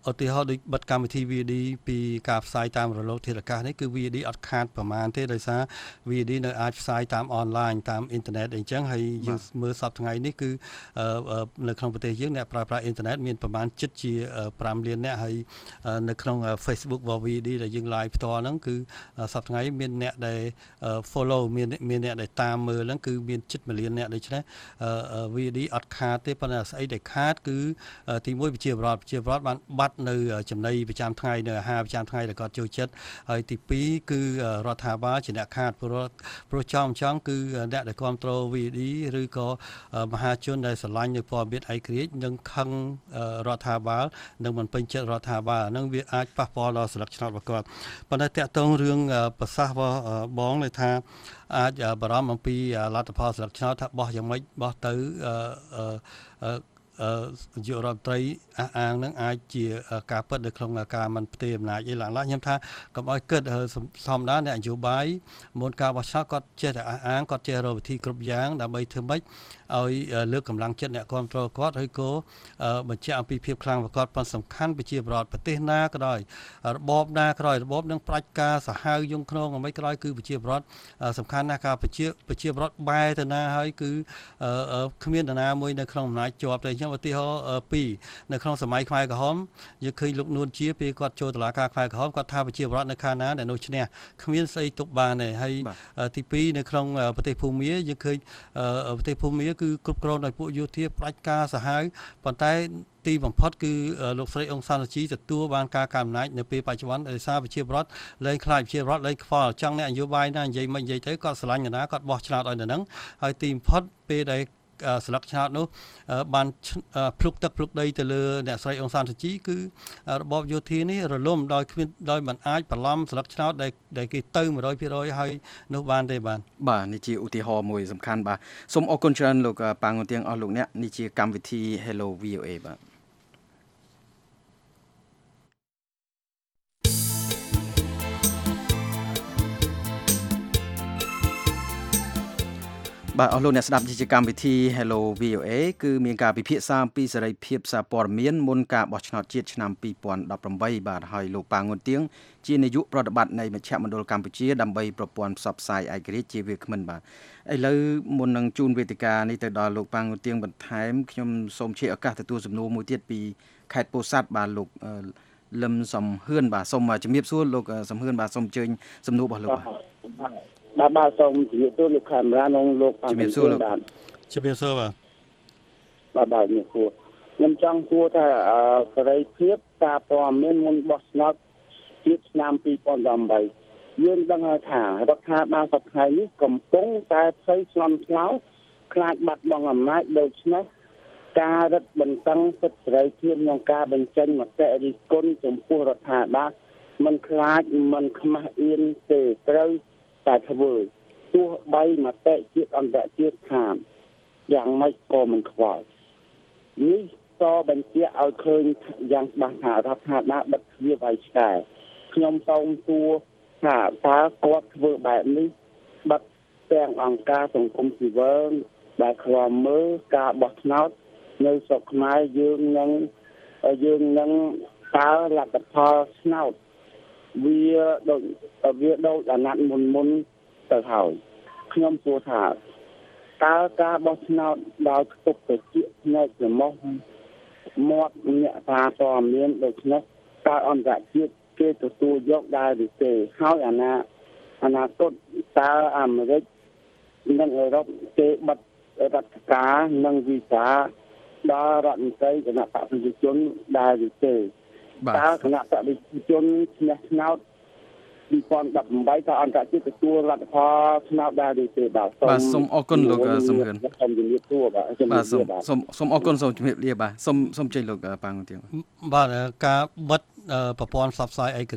ឧទាហរណ៍ដូចបិទកម្មវិធី វី ดี ពីការផ្សាយតាមរលកធាតុអាកាសនេះគឺ វី ดี អត់ខាតប្រមាណទេដោយសារ វី ดี នៅអាចផ្សាយតាមអនឡាញតាមអ៊ីនធឺណិតអីចឹងហើយយើងមើលសប្តាហ៍ថ្ងៃនេះគឺនៅក្នុងប្រទេសយើងអ្នកប្រើប្រាស់អ៊ីនធឺណិតមានប្រមាណជិតជា5លានអ្នកហើយនៅក្នុង Facebook របស់ វី ดี ដែលយើង live ផ្ទាល់ហ្នឹងគឺសប្តាហ៍ថ្ងៃមានអ្នកដែល follow មានមានអ្នកដែលតាមមើលហ្នឹងគឺមានជិតមួយលានអ្នកដូច្នេះ វី ดี អត់ខាតទេប៉ុន្តែស្អីដែលខាតគឺទីមួយប្រជាពលរដ្ឋប្រជាពលរដ្ឋបានបាត់នៅចំណីប្រចាំថ្ងៃនៅអាហារប្រចាំថ្ងៃដែលគាត់ចូលចិត្តហើយទីពីរគឺរដ្ឋាភិបាលជាអ្នកខាតពលរដ្ឋព្រោះចង់ចង់គឺអ្នកដែលគ្រប់គ្រង វី ดี ឬក៏មហាជនដែលស្រឡាញ់នៅព័ត៌មានឯករាជ្យនឹងខឹងរដ្ឋាភិបាលនឹងមិនពេញចិត្តរដ្ឋាភិបាលនឹងវាអាចប៉ះពាល់ដល់សិលឹកឆ្នោតរបស់គាត់ប៉ុន្តែតកតងរឿងប្រសាសន៍របស់បងเลยថាអាចបារម្ភអំពីលទ្ធផលសិលឹកឆ្នោតថាបោះយ៉ាងម៉េចបោះទៅអឺអឺយុរដ្ឋមន្ត្រីអះអាងនឹងអាចជាការពិតនៅក្នុងការមិនផ្ទេរអំណាចអីឡើងឡើងខ្ញុំថាកុំឲ្យគិតធម្មតាអ្នកនយោបាយមុនការបោះឆ្នោតគាត់ចេះតែអះអាងគាត់ចេះរកវិធីគ្រប់យ៉ាងដើម្បីធ្វើម៉េចឲ្យលើកកម្លាំងចិត្តអ្នកគ្រប់គ្រងគាត់ហើយក៏បញ្ជាក់អំពីភាពខ្លាំងរបស់គាត់ប៉ុន្តែសំខាន់ប្រជាពលរដ្ឋប្រទេសណាក៏ដោយរបបណាក៏ដោយរបបនឹងផ្ដាច់ការសាហាវយងខ្នងអ្វីក៏ដោយគឺប្រជាពលរដ្ឋសំខាន់ណាស់ការប្រជាប្រជាពលរដ្ឋបែរទៅណាហើយគឺគ្មាននរណាមួយនៅក្នុងអំណាចជាប់ទេខ្ញុំឧទាហរណ៍ពីរនៅក្នុងសម័យខ្មែរក្រហមយើងឃើញលោកនួនជាពេលគាត់ចូលតុលាការខ្មែរក្រហមគាត់ថាប្រជាពលរដ្ឋនៅខាងណាដែលនោះឈ្នះគ្មានស្អីទុកបានទេហើយទីពីរនៅក្នុងប្រទេសភូមាយើងឃើញប្រទេសភូមាគឺគ្រប់គ្រងដោយពួកយោធាផ្ដាច់ការសាហាវប៉ុន្តែទីបំផុតគឺលោកស្រីអ៊ុងសានសូជីទទួលបានការកាន់អំណាចនៅពេលបច្ចុប្បន្នដោយសារប្រជាពលរដ្ឋលែងខ្លាចប្រជាពលរដ្ឋលែងខ្វល់ចង់អ្នកនយោបាយណានិយាយមិននិយាយទៅគាត់ស្រឡាញ់នរណាគាត់បោះឆ្នោតឲ្យនៅហ្នឹងហើយទីបំផុតពេលដែលស្លឹកឆ្នោតនោះបានភ្លុកទឹកភ្លុកដីទៅលើអ្នកស្រីអ៊ុងសានសូជីគឺរបបយោធានេះរលំដោយគ្មានដោយមិនអាចបន្លំស្លឹកឆ្នោតដែលដែលគេទៅone hundred percentហើយនោះបានទេបាទបាទនេះជាឧទាហរណ៍មួយសំខាន់បាទសូមអរគុណច្រើនលោកប៉ាងងទៀងអស់លោកអ្នកនេះជាកម្មវិធី Hello វី អូ អេ បាទបាទអស់លោកអ្នកស្ដាប់ជាកម្មវិធី Hello វី អូ អេ គឺមានការពិភាក្សាអំពីសេរីភាពសារព័ត៌មានមុនការបោះឆ្នោតជាតិឆ្នាំtwo thousand eighteenបាទហើយលោកប៉ាងងួនទៀងជានាយកប្រតិបត្តិនៃមជ្ឈមណ្ឌលកម្ពុជាដើម្បីប្រព័ន្ធផ្សព្វផ្សាយឯករាជ្យជាវាគ្មិនបាទឥឡូវមុននឹងជូនវេទិកានេះទៅដល់លោកប៉ាងងួនទៀងបន្ថែមខ្ញុំសូមជេរឱកាសទទួលសំណួរមួយទៀតពីខេត្តពោធិ៍សាត់បាទលោកលឹមសំហឿនបាទសូមជំរាបសួរលោកសំហឿនបាទសូមអញ្ជើញសំណួររបស់លោកបាទបាទបាទសូមជម្រាបសួរលោកកាមេរ៉ានិងលោកប៉ាងងួនទៀងបាទជម្រាបសួរបាទបាទបាទជំរាបសួរខ្ញុំចង់សួរថាសេរីភាពការព័ត៌មានមុនបោះឆ្នោតជាតិឆ្នាំtwo thousand eighteenយើងដឹងថារដ្ឋាភិបាលសប្តាហ៍នេះកំពុងតែផ្ទៃស្លន់ស្លោខ្លាចបាត់បង់អំណាចដូច្នេះការរឹតបន្តឹងសិទ្ធិសេរីភាពក្នុងការបញ្ចេញមតិរិះគន់ចំពោះរដ្ឋាភិបាលមិនខ្លាចមិនខ្មាស់អៀនទេត្រូវតែធ្វើទោះបីមតិជាតិអន្តរជាតិខាងយ៉ាងម៉េចក៏មិនខ្វល់នេះតបញ្ជាក់ឲ្យឃើញយ៉ាងច្បាស់ថារដ្ឋាភិបាលបិទទ្វារវាយឆ្កែខ្ញុំសូមសួរថាតើគាត់ធ្វើបែបនេះបិទទាំងអង្គការសង្គមស៊ីវិលដែលខ្លាំមើលការបោះឆ្នោតនៅស្រុកខ្មែរយើងនឹងយើងនឹងតើលទ្ធផលឆ្នោតវាដូចវាដូចអាណត្តិមុនមុនទៅហើយខ្ញុំសួរថាតើការបោះឆ្នោតដោយខ្ទប់ទៅជាផ្នែកចំោះមាត់អ្នកសារព័ត៌មានដូច្នេះតើអន្តរជាតិគេទទួលយកដែរឬទេហើយអាណាអនាគតតើអាមេរិកនិងអឺរ៉ុបគេបិទរដ្ឋការនិងវីសាដល់រដ្ឋមន្ត្រីគណៈបព្វជិជនដែរឬទេតើគណៈបព្វជិជនឈ្នះឆ្នោតtwo thousand eighteenតើអន្តរជាតិទទួលលទ្ធផលឆ្នោតដែរឬទេបាទបាទសូមអរគុណលោកសំរឿនសូមជម្រាបសួរបាទបាទសូមសូមអរគុណសូមជម្រាបលាបាទសូមសូមជ័យលោកប៉ាងទៀងបាទការបិទប្រព័ន្ធផ្សព្វផ្សាយឯករាជ្យ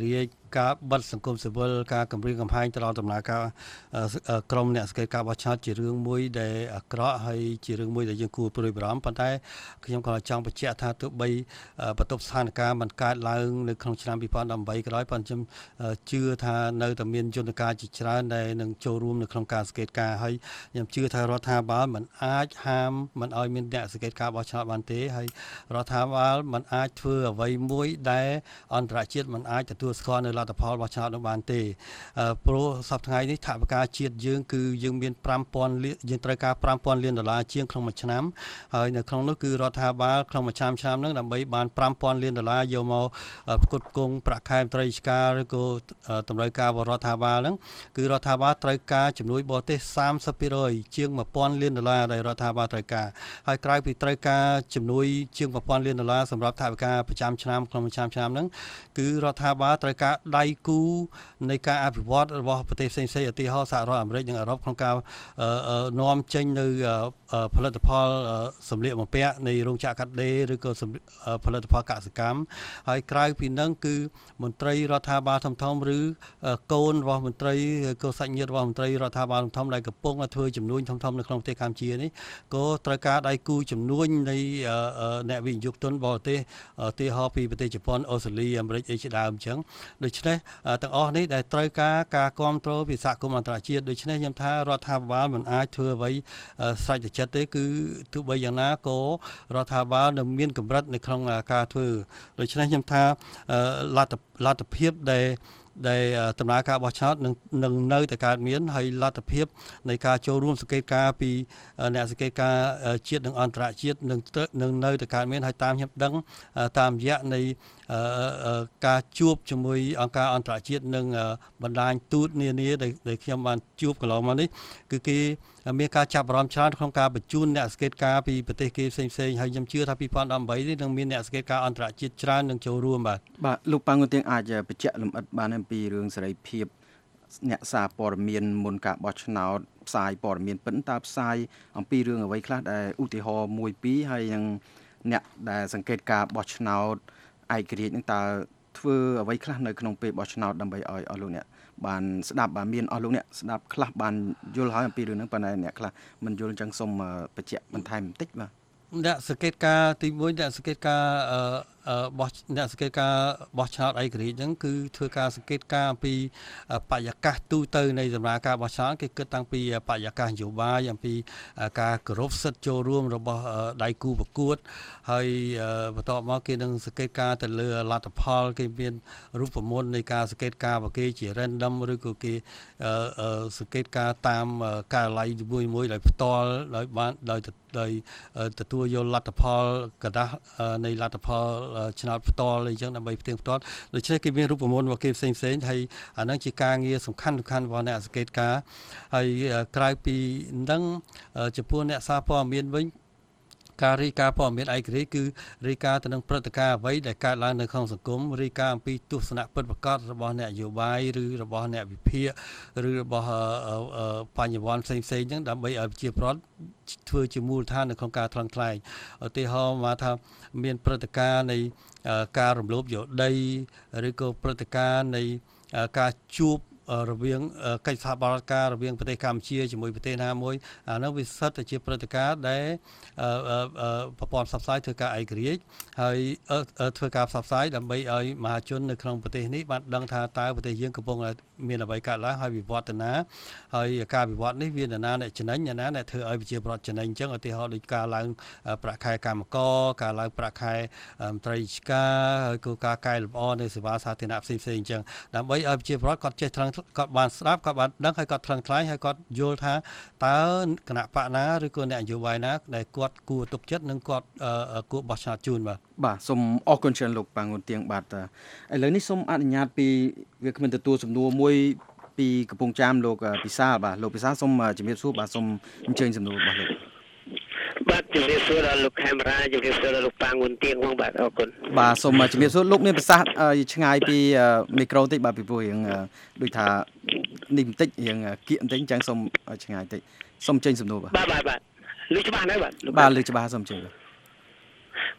ការបិទសង្គមស៊ីវិលការគម្រាមកំហែងទៅដល់ដំណើរការក្រមអ្នកសង្កេតការបោះឆ្នោតជារឿងមួយដែលអាក្រក់ហើយជារឿងមួយដែលយើងគួរព្រួយបារម្ភប៉ុន្តែខ្ញុំក៏ចង់បញ្ជាក់ថាទោះបីបន្ទប់ស្ថានភាពมันកើតឡើងនៅក្នុងឆ្នាំពីរពាន់ដប់ប្រាំក៏ដោយប៉ុន្តែខ្ញុំជឿថានៅតែមានយន្តការជាច្រើនដែលនឹងចូលរួមនៅក្នុងការសង្កេតការហើយខ្ញុំជឿថារដ្ឋាភិបាលมันអាចហាមมันឲ្យមានអ្នកសង្កេតការបោះឆ្នោតបានទេហើយរដ្ឋាភិបាលมันអាចធ្វើអ្វីមួយដែលអន្តរជាតិมันអាចទទួលស្គាល់នៅលទ្ធផលបោះឆ្នោតនោះបានទេព្រោះសប្តាហ៍ថ្ងៃនេះថវិកាជាតិយើងគឺយើងមានប្រាំពាន់លានយើងត្រូវការប្រាំពាន់លានដុល្លារជាងក្នុងមួយឆ្នាំហើយនៅក្នុងនោះគឺរដ្ឋាភិបាលក្នុងមួយឆ្នាំឆ្នាំហ្នឹងដើម្បីបានប្រាំពាន់លានដុល្លារយកមកផ្គត់ផ្គង់ប្រាក់ខែមន្ត្រីរាជការឬក៏តម្រូវការរបស់រដ្ឋាភិបាលហ្នឹងគឺរដ្ឋាភិបាលត្រូវការជំនួយបរទេសសាមសិបភាគរយជាងmột nghìnលានដុល្លារដែលរដ្ឋាភិបាលត្រូវការហើយក្រៅពីត្រូវការជំនួយជាងmột nghìnលានដុល្លារសម្រាប់ថវិកាប្រចាំឆ្នាំក្នុងមួយឆ្នាំឆ្នាំហ្នឹងគឺរដ្ឋាភិបាលត្រូវការដៃគូនៃការអភិវឌ្ឍរបស់ប្រទេសផ្សេងៗឧទាហរណ៍សហរដ្ឋអាមេរិកនិងអឺរ៉ុបក្នុងការនាំចេញនៅផលិតផលសម្លៀកបំពាក់នៃរោងចក្រកាត់ដេរឬក៏ផលិតផលកសិកម្មហើយក្រៅពីហ្នឹងគឺមន្ត្រីរដ្ឋាភិបាលធំធំឬកូនរបស់មន្ត្រីក៏សាច់ញាតិរបស់មន្ត្រីរដ្ឋាភិបាលធំៗដែលកំពុងធ្វើជំនួញធំៗនៅក្នុងប្រទេសកម្ពុជានេះក៏ត្រូវការដៃគូជំនួញនៃអ្នកវិនិយោគទុនបរទេសឧទាហរណ៍ពីប្រទេសជប៉ុនអូស្ត្រាលីអាមេរិកអីជាដើមអញ្ចឹងដូច្នេះទាំងអស់នេះដែលត្រូវការការគ្រប់គ្រងពីសហគមន៍អន្តរជាតិដូច្នេះខ្ញុំថារដ្ឋាភិបាលមិនអាចធ្វើអ្វីស្រេចទៅចិត្តទេគឺទោះបីយ៉ាងណាក៏រដ្ឋាភិបាលនៅមានកម្រិតនៅក្នុងការធ្វើដូច្នេះខ្ញុំថាលទ្ធលទ្ធភាពដែលដែលដំណើរការបោះឆ្នោតនឹងនឹងនៅតែកើតមានហើយលទ្ធភាពនៃការចូលរួមសង្កេតការពីអ្នកសង្កេតការជាតិនិងអន្តរជាតិនឹងនឹងនៅតែកើតមានហើយតាមខ្ញុំដឹងតាមរយៈនៃការជួបជាមួយអង្គការអន្តរជាតិនិងបណ្ដាញទូតនានាដែលខ្ញុំបានជួបកន្លងមកនេះគឺគេមានការចាប់អារម្មណ៍ច្រើនក្នុងការបញ្ជូនអ្នកសង្កេតការពីប្រទេសគេផ្សេងៗហើយខ្ញុំជឿថាពីរពាន់ដប់ប្រាំនេះនឹងមានអ្នកសង្កេតការអន្តរជាតិច្រើននឹងចូលរួមបាទបាទលោកប៉ាងុនទៀងអាចបញ្ជាក់លម្អិតបានអំពីរឿងសេរីភាពអ្នកសារព័ត៌មានមុនការបោះឆ្នោតផ្សាយព័ត៌មានពិតតើផ្សាយអំពីរឿងអ្វីខ្លះដែលឧទាហរណ៍មួយពីរហើយនឹងអ្នកដែលសង្កេតការបោះឆ្នោតឯករាជ្យនឹងតើធ្វើអ្វីខ្លះនៅក្នុងពេលបោះឆ្នោតដើម្បីឲ្យអស់លោកអ្នកបានស្ដាប់បានមានអស់លោកអ្នកស្ដាប់ខ្លះបានយល់ហើយអំពីរឿងហ្នឹងប៉ុន្តែអ្នកខ្លះមិនយល់អញ្ចឹងសូមបញ្ជាក់បន្ថែមបន្តិចបាទអ្នកសង្កេតការទីមួយអ្នកសង្កេតការបោះអ្នកសង្កេតការបោះឆ្នោតឯករាជ្យហ្នឹងគឺធ្វើការសង្កេតការអំពីបរិយាកាសទូទៅនៃដំណើរការបោះឆ្នោតគេគិតតាំងពីបរិយាកាសនយោបាយអំពីការគោរពសិទ្ធិចូលរួមរបស់ដៃគូប្រកួតហើយបន្ទាប់មកគេនឹងសង្កេតការទៅលើលទ្ធផលគេមានរូបមន្តនៃការសង្កេតការរបស់គេជា random ឬក៏គេសង្កេតការតាមការិយាល័យមួយមួយដោយផ្ទាល់ដោយបានដោយដោយទទួលយកលទ្ធផលกระดาษនៃលទ្ធផលឆ្នោតផ្ទាល់អីចឹងដើម្បីផ្ទៀងផ្ទាត់ដូច្នេះគេមានរូបមន្តរបស់គេផ្សេងផ្សេងហើយអាហ្នឹងជាការងារសំខាន់សំខាន់របស់អ្នកសង្កេតការហើយក្រៅពីហ្នឹងចំពោះអ្នកសារព័ត៌មានវិញការរាយការណ៍ព័ត៌មានឯករាជ្យគឺរាយការណ៍ទៅនឹងព្រឹត្តិការណ៍អ្វីដែលកើតឡើងនៅក្នុងសង្គមរាយការណ៍អំពីទស្សនៈពិតប្រាកដរបស់អ្នកនយោបាយឬរបស់អ្នកវិភាគឬរបស់បញ្ញវន្តផ្សេងផ្សេងហ្នឹងដើម្បីឲ្យប្រជាពលរដ្ឋធ្វើជាមូលដ្ឋាននៅក្នុងការថ្លឹងថ្លែងឧទាហរណ៍មកថាមានព្រឹត្តិការណ៍នៃការរំលោភយកដីឬក៏ព្រឹត្តិការណ៍នៃការជួបរវាងកិច្ចសហប្រតិការរវាងប្រទេសកម្ពុជាជាមួយប្រទេសណាមួយអានោះវាសិតតែជាព្រឹត្តិការណ៍ដែលប្រព័ន្ធផ្សព្វផ្សាយធ្វើការឯករាជ្យហើយធ្វើការផ្សព្វផ្សាយដើម្បីឲ្យមហាជននៅក្នុងប្រទេសនេះបានដឹងថាតើប្រទេសយើងកំពុងមានអ្វីកើតឡើងហើយវិវត្តនាហើយការវិវត្តនេះវានរណាអ្នកចំណេញនរណាអ្នកធ្វើឲ្យប្រជាពលរដ្ឋចំណេញអញ្ចឹងឧទាហរណ៍ដូចការឡើងប្រាក់ខែកម្មករការឡើងប្រាក់ខែមន្ត្រីរាជការហើយក៏ការកែលម្អនៅសេវាសាធារណៈផ្សេងៗអញ្ចឹងដើម្បីឲ្យប្រជាពលរដ្ឋគាត់ចេះថ្លឹងគាត់បានស្ដាប់គាត់បានដឹងហើយគាត់ថ្លឹងថ្លែងហើយគាត់យល់ថាតើគណៈបកណាឬក៏អ្នកនយោបាយណាដែលគាត់គួរទុកចិត្តនិងគាត់គួរបោះឆ្នោតជូនបាទបាទសូមអរគុណច្រើនលោកប៉ាងុនទៀងបាទឥឡូវនេះសូមអនុញ្ញាតពីវាគ្មិនទទួលសំណួរមួយពីកំពង់ចាមលោកពិសាលបាទលោកពិសាលសូមជំរាបសួរបាទសូមអញ្ជើញសំណួររបស់លោកបាទជំរាបសួរដល់លោកខេមរាជំរាបសួរដល់លោកប៉ាងុនទៀងផងបាទអរគុណបាទសូមជំរាបសួរលោកមានប្រសាសន៍ឆ្ងាយពីមីក្រូតិចបាទពីព្រោះរៀងដូចថានេះបន្តិចរៀងគៀកបន្តិចអញ្ចឹងសូមឆ្ងាយតិចសូមចេញសំណួរបាទបាទបាទបាទលឺច្បាស់ណាស់បាទបាទលឺច្បាស់សូមចេញបាទអ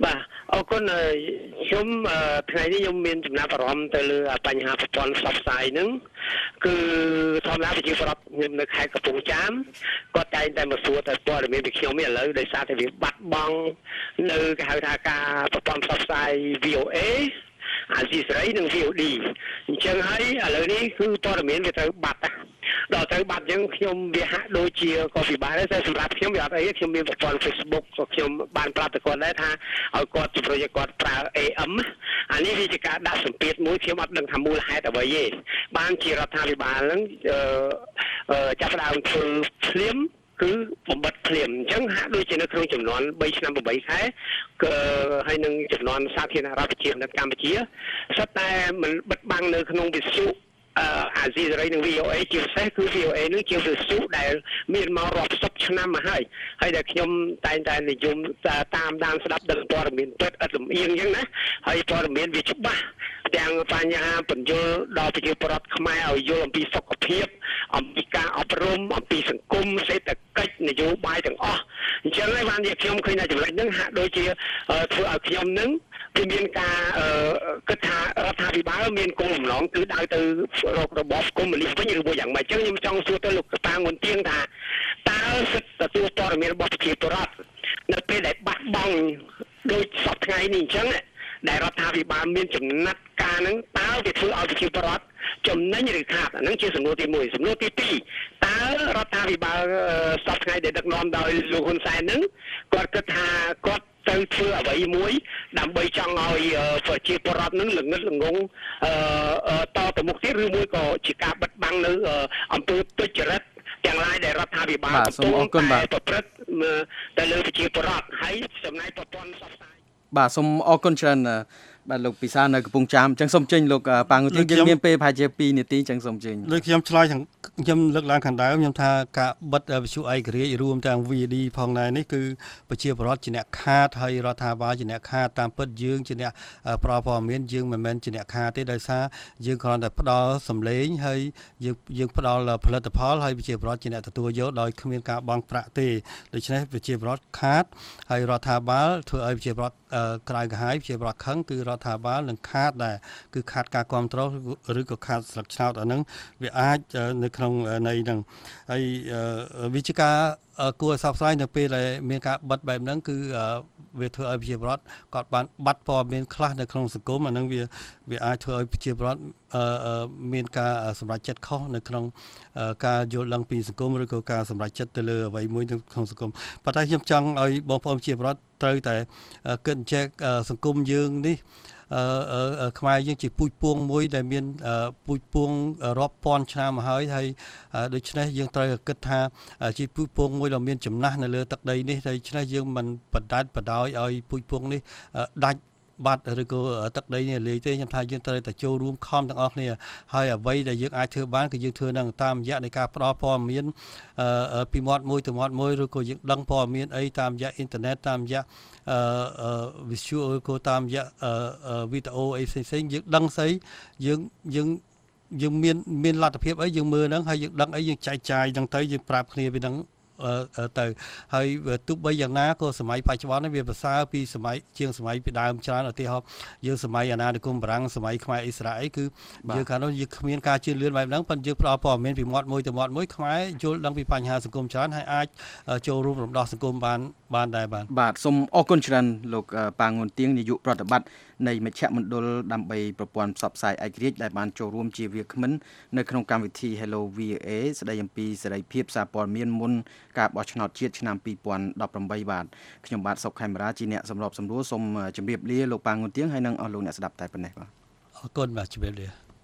អរគុណខ្ញុំថ្ងៃនេះខ្ញុំមានចំណាប់អារម្មណ៍ទៅលើបញ្ហាប្រព័ន្ធផ្សព្វផ្សាយហ្នឹងគឺធម្មតាប្រជាពលរដ្ឋខ្ញុំនៅខេត្តកំពង់ចាមគាត់តែងតែមកសួរទៅព័ត៌មានពីខ្ញុំនេះឥឡូវដោយសារតែវាបាត់បង់នៅគេហៅថាការប្រព័ន្ធផ្សព្វផ្សាយ វី អូ เอ អាស៊ីសេរីនិង វី អូ ឌី អញ្ចឹងហើយឥឡូវនេះគឺព័ត៌មានវាត្រូវបាត់ដល់ទៅបាត់អញ្ចឹងខ្ញុំវាហាក់ដូចជាក៏ពិបាកដែរតែសម្រាប់ខ្ញុំវាអត់អីខ្ញុំមានប្រព័ន្ធ Facebook ក៏ខ្ញុំបានប្រាប់ទៅគាត់ដែរថាឲ្យគាត់ជំរុញឲ្យគាត់ប្រើ เอ เอ็ม អានេះវាជាការដាក់សម្ពាធមួយខ្ញុំអត់ដឹងថាមូលហេតុអ្វីទេបានជារដ្ឋាភិបាលហ្នឹងអឺចាប់ផ្ដើមធ្វើភ្លាមគឺបំបត្តិភ្លាមអញ្ចឹងហាក់ដូចជានៅក្នុងចំនួនបីឆ្នាំប្រាំបីខែគឺហើយនឹងចំនួនសាធារណរដ្ឋប្រជាមានិតកម្ពុជាសុទ្ធតែមិនបិទបាំងនៅក្នុងវិទ្យុអាស៊ីសេរីនិង វី អូ เอ ជាពិសេសគឺ វី អូ เอ នឹងជាវិទ្យុដែលមានមករាប់សិបឆ្នាំមកហើយហើយដែលខ្ញុំតែងតែនិយមតាមដានស្ដាប់ដឹងព័ត៌មានពិតឥតលំអៀងអញ្ចឹងណាហើយព័ត៌មានវាច្បាស់ទាំងបញ្ហាបញ្យលដល់ប្រជាពលរដ្ឋខ្មែរឲ្យយល់អំពីសុខភាពអំពីការអប់រំអំពីសង្គមសេដ្ឋកិច្ចនយោបាយទាំងអស់អញ្ចឹងហើយបានជាខ្ញុំឃើញថាចំណុចហ្នឹងហាក់ដូចជាធ្វើឲ្យខ្ញុំនឹងគឺមានការគិតថារដ្ឋាភិបាលមានគោលបំណងគឺដើរទៅរករបបកុម្មុយនីសវិញឬមួយយ៉ាងម៉េចអញ្ចឹងខ្ញុំចង់សួរទៅលោកកតាងុនទៀងថាតើសិទ្ធិទទួលព័ត៌មានរបស់ប្រជាពលរដ្ឋនៅពេលដែលបាត់បង់ដូចសពថ្ងៃនេះអញ្ចឹងដែលរដ្ឋាភិបាលមានចំណាត់ការហ្នឹងតើវាធ្វើឲ្យប្រជាពលរដ្ឋចំណេញឬខាតអាហ្នឹងជាសំណួរទីមួយសំណួរទីពីរតើរដ្ឋាភិបាលសពថ្ងៃដែលដឹកនាំដោយលោកហ៊ុនសែនហ្នឹងគាត់គិតថាគាត់ទៅធ្វើអ្វីមួយដើម្បីចង់ឲ្យប្រជាពលរដ្ឋនឹងល្ងឹតល្ងងតទៅមុខទៀតឬមួយក៏ជាការបិទបាំងនៅអំពើទុច្ចរិតទាំងឡាយដែលរដ្ឋាភិបាលកំពុងតែប្រព្រឹត្តទៅលើប្រជាពលរដ្ឋហើយចំណាយប្រព័ន្ធផ្សព្វផ្សាយបាទសូមអរគុណច្រើនបាទលោកពិសានៅកំពង់ចាមអញ្ចឹងសូមចេញលោកប៉ាងុទាយើងមានពេលប្រហែលជាពីរនាទីអញ្ចឹងសូមចេញដូចខ្ញុំឆ្លើយខ្ញុំលើកឡើងខាងដើមខ្ញុំថាការបិទវិទ្យុឯករាជ្យរួមទាំង វី ឌី ផងដែរនេះគឺប្រជាពលរដ្ឋជាអ្នកខាតហើយរដ្ឋាភិបាលជាអ្នកខាតតាមពិតយើងជាអ្នកប្រព័ន្ធមានយើងមិនមែនជាអ្នកខាតទេដោយសារយើងគ្រាន់តែផ្ដល់សម្លេងហើយយើងយើងផ្ដល់ផលិតផលហើយប្រជាពលរដ្ឋជាអ្នកទទួលយកដោយគ្មានការបង់ប្រាក់ទេដូច្នេះប្រជាពលរដ្ឋខាតហើយរដ្ឋាភិបាលធ្វើឲ្យប្រជាពលរដ្ឋក្រៅកាហាយប្រជាពលរដ្ឋខឹងគឺរដ្ឋាភិបាលនឹងខាតដែរគឺខាតការគ្រប់គ្រងឬក៏ខាតស្លឹកឆ្នោតអាហ្នឹងវាអាចនៅក្នុងនៃហ្នឹងហើយវិជាការគួរឲ្យសោកស្ដាយនៅពេលដែលមានការបិទបែបហ្នឹងគឺវាធ្វើឲ្យប្រជាពលរដ្ឋគាត់បានបាត់ព័ត៌មានខ្លះនៅក្នុងសង្គមអាហ្នឹងវាវាអាចធ្វើឲ្យប្រជាពលរដ្ឋមានការសម្រេចចិត្តខុសនៅក្នុងការយល់ដឹងពីសង្គមឬក៏ការសម្រេចចិត្តទៅលើអ្វីមួយនៅក្នុងសង្គមប៉ុន្តែខ្ញុំចង់ឲ្យបងប្អូនប្រជាពលរដ្ឋត្រូវតែគិតចេះសង្គមយើងនេះអឺខ្មែរយើងជាពូជពងមួយដែលមានពូជពងរាប់ពាន់ឆ្នាំមកហើយហើយដូច្នេះយើងត្រូវគិតថាជាពូជពងមួយដែលមានចំណាស់នៅលើទឹកដីនេះដូច្នេះយើងមិនបដាច់បដោយឲ្យពូជពងនេះដាច់បាត់ឬក៏ទឹកដីនេះលេខទេខ្ញុំថាយើងត្រូវតែចូលរួមខំទាំងអស់គ្នាហើយអ្វីដែលយើងអាចធ្វើបានគឺយើងធ្វើនឹងតាមរយៈនៃការផ្ដល់ព័ត៌មានពីមាត់មួយទៅមាត់មួយឬក៏យើងដឹងព័ត៌មានអីតាមរយៈអ៊ីនធឺណិតតាមរយៈអឺ visual ឬក៏តាមរយៈវីដេអូអីផ្សេងៗយើងដឹងស្អីយើងយើងយើងមានមានលទ្ធភាពអីយើងមើលហ្នឹងហើយយើងដឹងអីយើងចែកចាយហ្នឹងទៅយើងប្រាប់គ្នាពីហ្នឹងទៅហើយទោះបីយ៉ាងណាក៏សម័យបច្ចុប្បន្ននេះវាប្រសើរពីសម័យជាងសម័យពីដើមច្រើនឧទាហរណ៍យើងសម័យអាណានិគមបារាំងសម័យខ្មែរអ៊ីស្រាអែលគឺយើងកាលនោះយើងគ្មានការជឿនលឿនបែបហ្នឹងប៉ុន្តែយើងផ្ដល់ព័ត៌មានពីមាត់មួយទៅមាត់មួយខ្មែរយល់ដឹងពីបញ្ហាសង្គមច្រើនហើយអាចចូលរួមរំដោះសង្គមបានបានដែរបាទបាទសូមអរគុណច្រើនលោកប៉ាងុនទៀងនាយកប្រតិបត្តិនៃមជ្ឈមណ្ឌលដើម្បីប្រព័ន្ធផ្សព្វផ្សាយឯករាជ្យដែលបានចូលរួមជាវាគ្មិននៅក្នុងកម្មវិធី Hello វី អូ เอ ស្ដីអំពីសេរីភាពសារព័ត៌មានមុនការបោះឆ្នោតជាតិឆ្នាំពីរពាន់ដប់ប្រាំបីបាទខ្ញុំបាទសុកខេមរាជាអ្នកសម្របសម្រួលសូមជម្រាបលាលោកប៉ាងុនទៀងហើយនិងអស់លោកអ្នកស្ដាប់តែប៉ុណ្ណេះបាទអរគុណបាទជម្រាបលា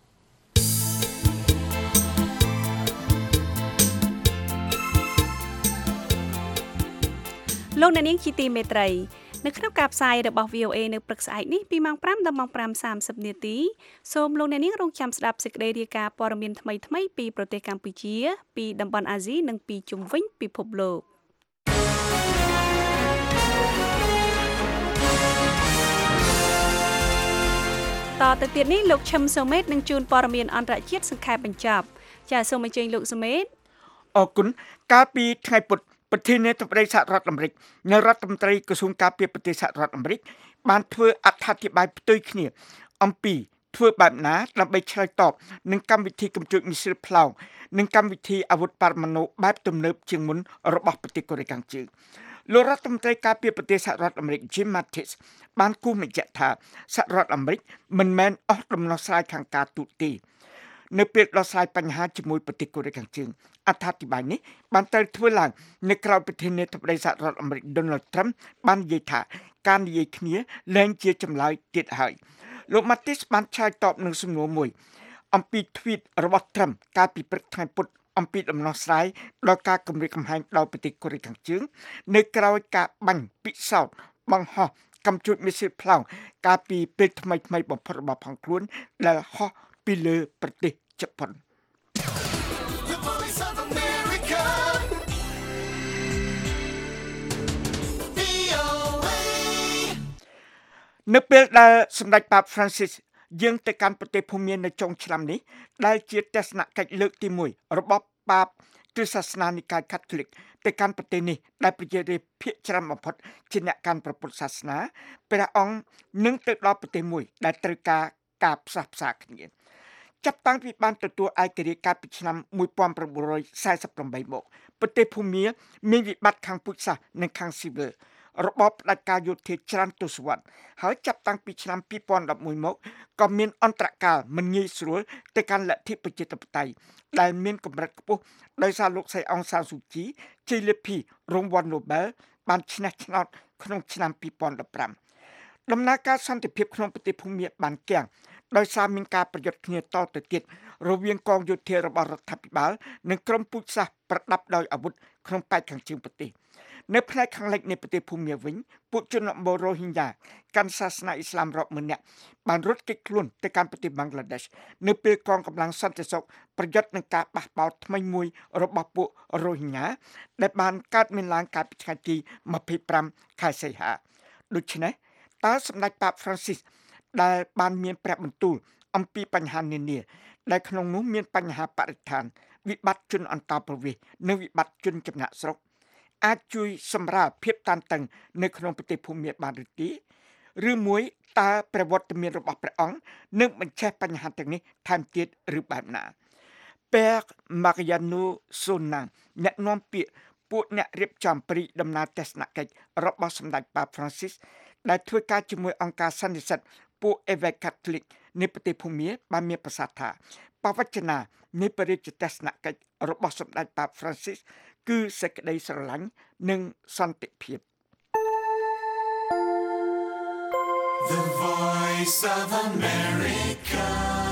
លោកអ្នកនាងជាទីមេត្រីនៅក្នុងការផ្សាយរបស់ វី អូ เอ នៅព្រឹកស្អែកនេះពីម៉ោង5ដល់ម៉ោង5:សាមសិបនាទីសូមលោកអ្នកនាងរងចាំស្ដាប់សេចក្តីរាយការណ៍ព័ត៌មានថ្មីៗពីប្រទេសកម្ពុជាពីតំបន់អាស៊ីនិងពីជុំវិញពិភពលោកតទៅទៀតនេះលោកឈឹមសូមេតនឹងជួនព័ត៌មានអន្តរជាតិសង្ខេបបញ្ចប់ចាសសូមអញ្ជើញលោកសូមេតអរគុណកាលពីថ្ងៃពុធប្រធានាធិបតីសហរដ្ឋអាមេរិកនិងរដ្ឋមន្ត្រីក្រសួងការពារប្រទេសសហរដ្ឋអាមេរិកបានធ្វើអត្ថាធិប្បាយផ្ទុយគ្នាអំពីធ្វើបែបណាដើម្បីឆ្លើយតបនឹងកម្មវិធីកម្ពុជាមីស៊ីលផ្លោងនិងកម្មវិធីអាវុធបរមាណុបែបទំនើបជាងមុនរបស់ប្រទេសកូរ៉េខាងជើងលោករដ្ឋមន្ត្រីការពារប្រទេសសហរដ្ឋអាមេរិក Jim Mattis បានគូសបញ្ជាក់ថាសហរដ្ឋអាមេរិកមិនមែនអស់ដំណោះស្រាយខាងការទូតទេនៅពេលដោះស្រាយបញ្ហាជាមួយប្រទេសកូរ៉េខាងជើងអត្ថាធិប្បាយនេះបានត្រូវធ្វើឡើងនៅក្រៅប្រធានាធិបតីសហរដ្ឋអាមេរិក Donald Trump បាននិយាយថាការនិយាយគ្នាលែងជាចម្លើយទៀតហើយលោក Mattis បានឆ្លើយតបនឹងសំណួរមួយអំពី tweet របស់ Trump កាលពីព្រឹកថ្ងៃពុធអំពីដំណោះស្រាយដល់ការគម្រាមកំហែងដល់ប្រទេសកូរ៉េខាងជើងនៅក្រៅការបាញ់ពិសោធន៍បង្ហោះកាំជ្រួចមីស៊ីលផ្លោងកាលពីពេលថ្មីថ្មីបំផុតរបស់ផងខ្លួនដែលហោះពីលើប្រទេសជប៉ុននៅពេលដែលសម្ដេចប៉ាប Francis យាងទៅកាន់ប្រទេសភូមានៅចុងឆ្នាំនេះដែលជាទស្សនកិច្ចលើកទីមួយរបស់ប៉ាបទិសសាសនានិកាយកាតូលិកទៅកាន់ប្រទេសនេះដែលប្រជារាស្ត្រភាគច្រើនបំផុតជាអ្នកកាន់ព្រះពុទ្ធសាសនាព្រះអង្គនឹងទៅដល់ប្រទេសមួយដែលត្រូវការការផ្សះផ្សាគ្នាចាប់តាំងពីបានទទួលឯករាជ្យកាលពីឆ្នាំmột nghìn chín trăm bốn mươi támមកប្រទេសភូមាមានវិបត្តិខាងពុទ្ធសាសនានិងខាងស៊ីវិលរបបផ្ដាច់ការយោធាច្រើនទសវត្សរ៍ហើយចាប់តាំងពីឆ្នាំពីរពាន់ដប់មួយមកក៏មានអន្តរកាលមិនងាយស្រួលទៅកាន់លទ្ធិប្រជាធិបតេយ្យដែលមានកម្រិតខ្ពស់ដោយសារលោកស្រីអង្សានស៊ូជីជ័យលាភីរង្វាន់ Nobel បានឈ្នះឆ្នោតក្នុងឆ្នាំពីរពាន់ដប់ប្រាំដំណើរការសន្តិភាពក្នុងប្រទេសភូមាបានគាំងដោយសារមានការប្រយុទ្ធគ្នាតទៅទៀតរវាងកងយោធារបស់រដ្ឋាភិបាលនិងក្រុមពូជសាសន៍ប្រដាប់ដោយអាវុធក្នុងប៉ែកខាងជើងប្រទេសនៅផ្នែកខាងលិចនៃប្រទេសភូមាវិញពួកជនអបរ៉ូហីញ៉ាកាន់សាសនាអ៊ីស្លាមរាប់ម៉ឺននាក់បានរត់គេចខ្លួនទៅកាន់ប្រទេសបង់ក្លាដេសនៅពេលកងកម្លាំងសន្តិសុខប្រយុទ្ធនឹងការបះបោរថ្មីមួយរបស់ពួករ៉ូហីញ៉ាដែលបានកើតមានឡើងកាលពីថ្ងៃទីម្ភៃប្រាំខែសីហាដូច្នេះតើសម្ដេចប៉ាប Francis ដែលបានមានព្រះបន្ទូលអំពីបញ្ហានានាដែលក្នុងនោះមានបញ្ហាបរិស្ថានវិបត្តិជនអន្តោប្រវេសន៍និងវិបត្តិជនចំណាក់ស្រុកអាចជួយសម្រាលភាពតានតឹងនៅក្នុងប្រទេសភូមាបានឬទេឬមួយតើប្រវត្តិមានរបស់ព្រះអង្គនឹងបញ្ឆេះបញ្ហាទាំងនេះថែមទៀតឬបែបណា Père Mariano Sona អ្នកនាំពាក្យពួកអ្នករៀបចំព្រីដំណើរទស្សនកិច្ចរបស់សម្ដេចប៉ាប Francis ដែលធ្វើការជាមួយអង្គការសន្និសីទពួក Évêques catholiques នៃប្រទេសភូមាបានមានប្រសាសន៍ថាបវចនានៃព្រះរាជទស្សនកិច្ចរបស់សម្ដេចប៉ាប Francis គឺសេចក្តីស្រឡាញ់និងសន្តិភាព The Voice of America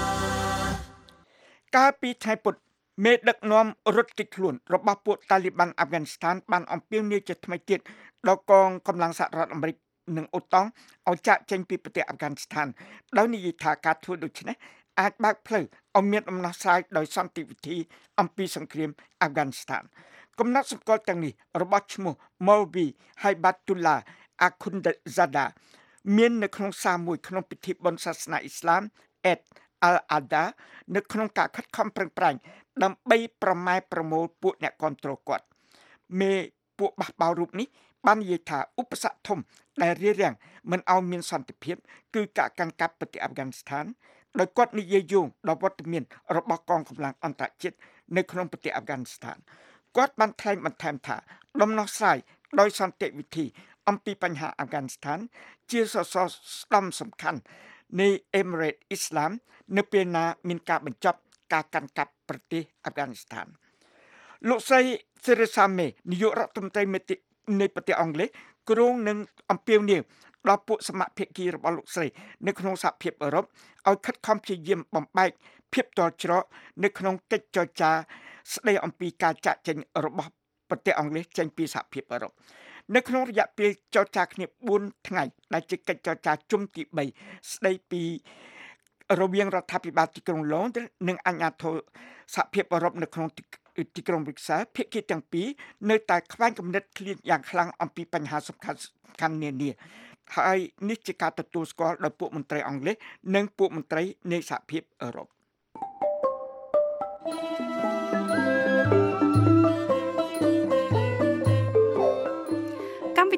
កាលពីថ្ងៃពុធមេដឹកនាំរត់គេចខ្លួនរបស់ពួកតាលីបានអាហ្វហ្គានីស្ថានបានអំពាវនាវជាថ្មីទៀតដល់កងកម្លាំងសហរដ្ឋអាមេរិកនិងអូតង់ឲ្យចាកចេញពីប្រទេសអាហ្វហ្គានីស្ថានដោយនិយាយថាការធ្វើដូច្នេះអាចបើកផ្លូវឲ្យមានដំណោះស្រាយដោយសន្តិវិធីអំពីសង្គ្រាមអាហ្វហ្គានីស្ថានកំណត់សម្គាល់ទាំងនេះរបស់ឈ្មោះ Maulvi Haibatullah Akhundzada មាននៅក្នុងសារមួយក្នុងពិធីបុណ្យសាសនាអ៊ីស្លាម Eid al-Adha នៅក្នុងការខិតខំប្រឹងប្រែងដើម្បីប្រម៉ែប្រមូលពួកអ្នកគាំទ្រគាត់មេពួកបះបោររូបនេះបាននិយាយថាឧបសគ្គធំដែលរារាំងមិនឲ្យមានសន្តិភាពគឺការកាន់កាប់ប្រទេសអាហ្វហ្គានីស្ថានដោយគាត់និយាយយោងដល់វត្តមានរបស់កងកម្លាំងអន្តរជាតិនៅក្នុងប្រទេសអាហ្វហ្គានីស្ថានគាត់បានថ្លែងបន្ថែមថាដំណោះស្រាយដោយសន្តិវិធីអំពីបញ្ហាអាហ្វហ្គានីស្ថានជាសសរស្តម្ភសំខាន់នៃ Emirate Islam នៅពេលណាមានការបញ្ចប់ការកាន់កាប់ប្រទេសអាហ្វហ្គានីស្ថានលោកស្រី Theresa May នាយករដ្ឋមន្ត្រីនៃប្រទេសអង់គ្លេសគ្រងនឹងអំពាវនាវដល់ពួកសមាភាគីរបស់លោកស្រីនៅក្នុងសហភាពអឺរ៉ុបឲ្យខិតខំព្យាយាមបំបែកភាពតល់ច្រកនៅក្នុងកិច្ចចរចាស្ដីអំពីការចាកចេញរបស់ប្រទេសអង់គ្លេសចេញពីសហភាពអឺរ៉ុបនៅក្នុងរយៈពេលចរចាគ្នាបួនថ្ងៃដែលជាកិច្ចចរចាជុំទីបីស្ដីពីរវាងរដ្ឋាភិបាលទីក្រុងឡូននិងអាជ្ញាធរសហភាពអឺរ៉ុបនៅក្នុងទីក្រុងប៊្រុកសែលភាគីទាំងពីរនៅតែខ្វែងគំនិតឃ្លានយ៉ាងខ្លាំងអំពីបញ្ហាសំខាន់ៗនានាហើយនេះជាការទទួលស្គាល់ដោយពួកមន្ត្រីអង់គ្លេសនិងពួកមន្ត្រីនៃសហភាពអឺរ៉ុប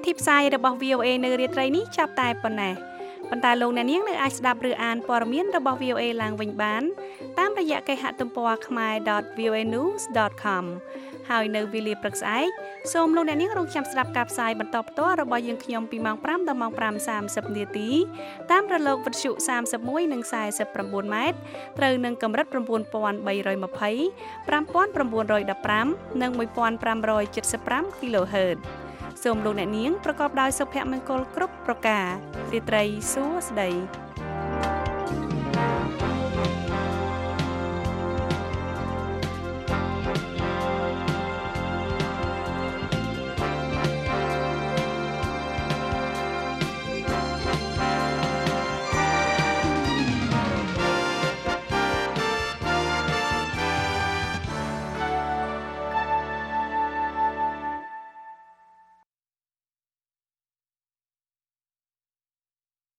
ធីផ្សាយរបស់ វី អូ เอ នៅរាត្រីនេះចាប់តែប៉ុណ្ណេះប៉ុន្តែលោកអ្នកនាងនៅអាចស្ដាប់ឬអានព័ត៌មានរបស់ វី អូ เอ ឡើងវិញបានតាមរយៈគេហទំព័រ ខមែរ ដត វី អូ เอ นิวส์ ដត คอม ហើយនៅវេលាព្រឹកស្អែកសូមលោកអ្នកនាងរងចាំស្ដាប់ការផ្សាយបន្តផ្ទាល់របស់យើងខ្ញុំពីម៉ោងfiveដល់ម៉ោងfiveសាមសិបនាទីតាមរលកវិទ្យុសាមសិបមួយនិងសាមសិប៩ម៉ែត្រត្រូវនឹងកម្រិតnine thousand three hundred twenty five thousand nine hundred fifteenនិងfifteen seventy-five គីឡូហឺតសូមលោកអ្នកនាងប្រកបដោយសុភមង្គលគ្រប់ប្រការរាត្រីសួស្តី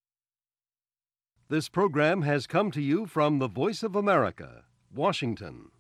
This program has come to you from the Voice of America, Washington.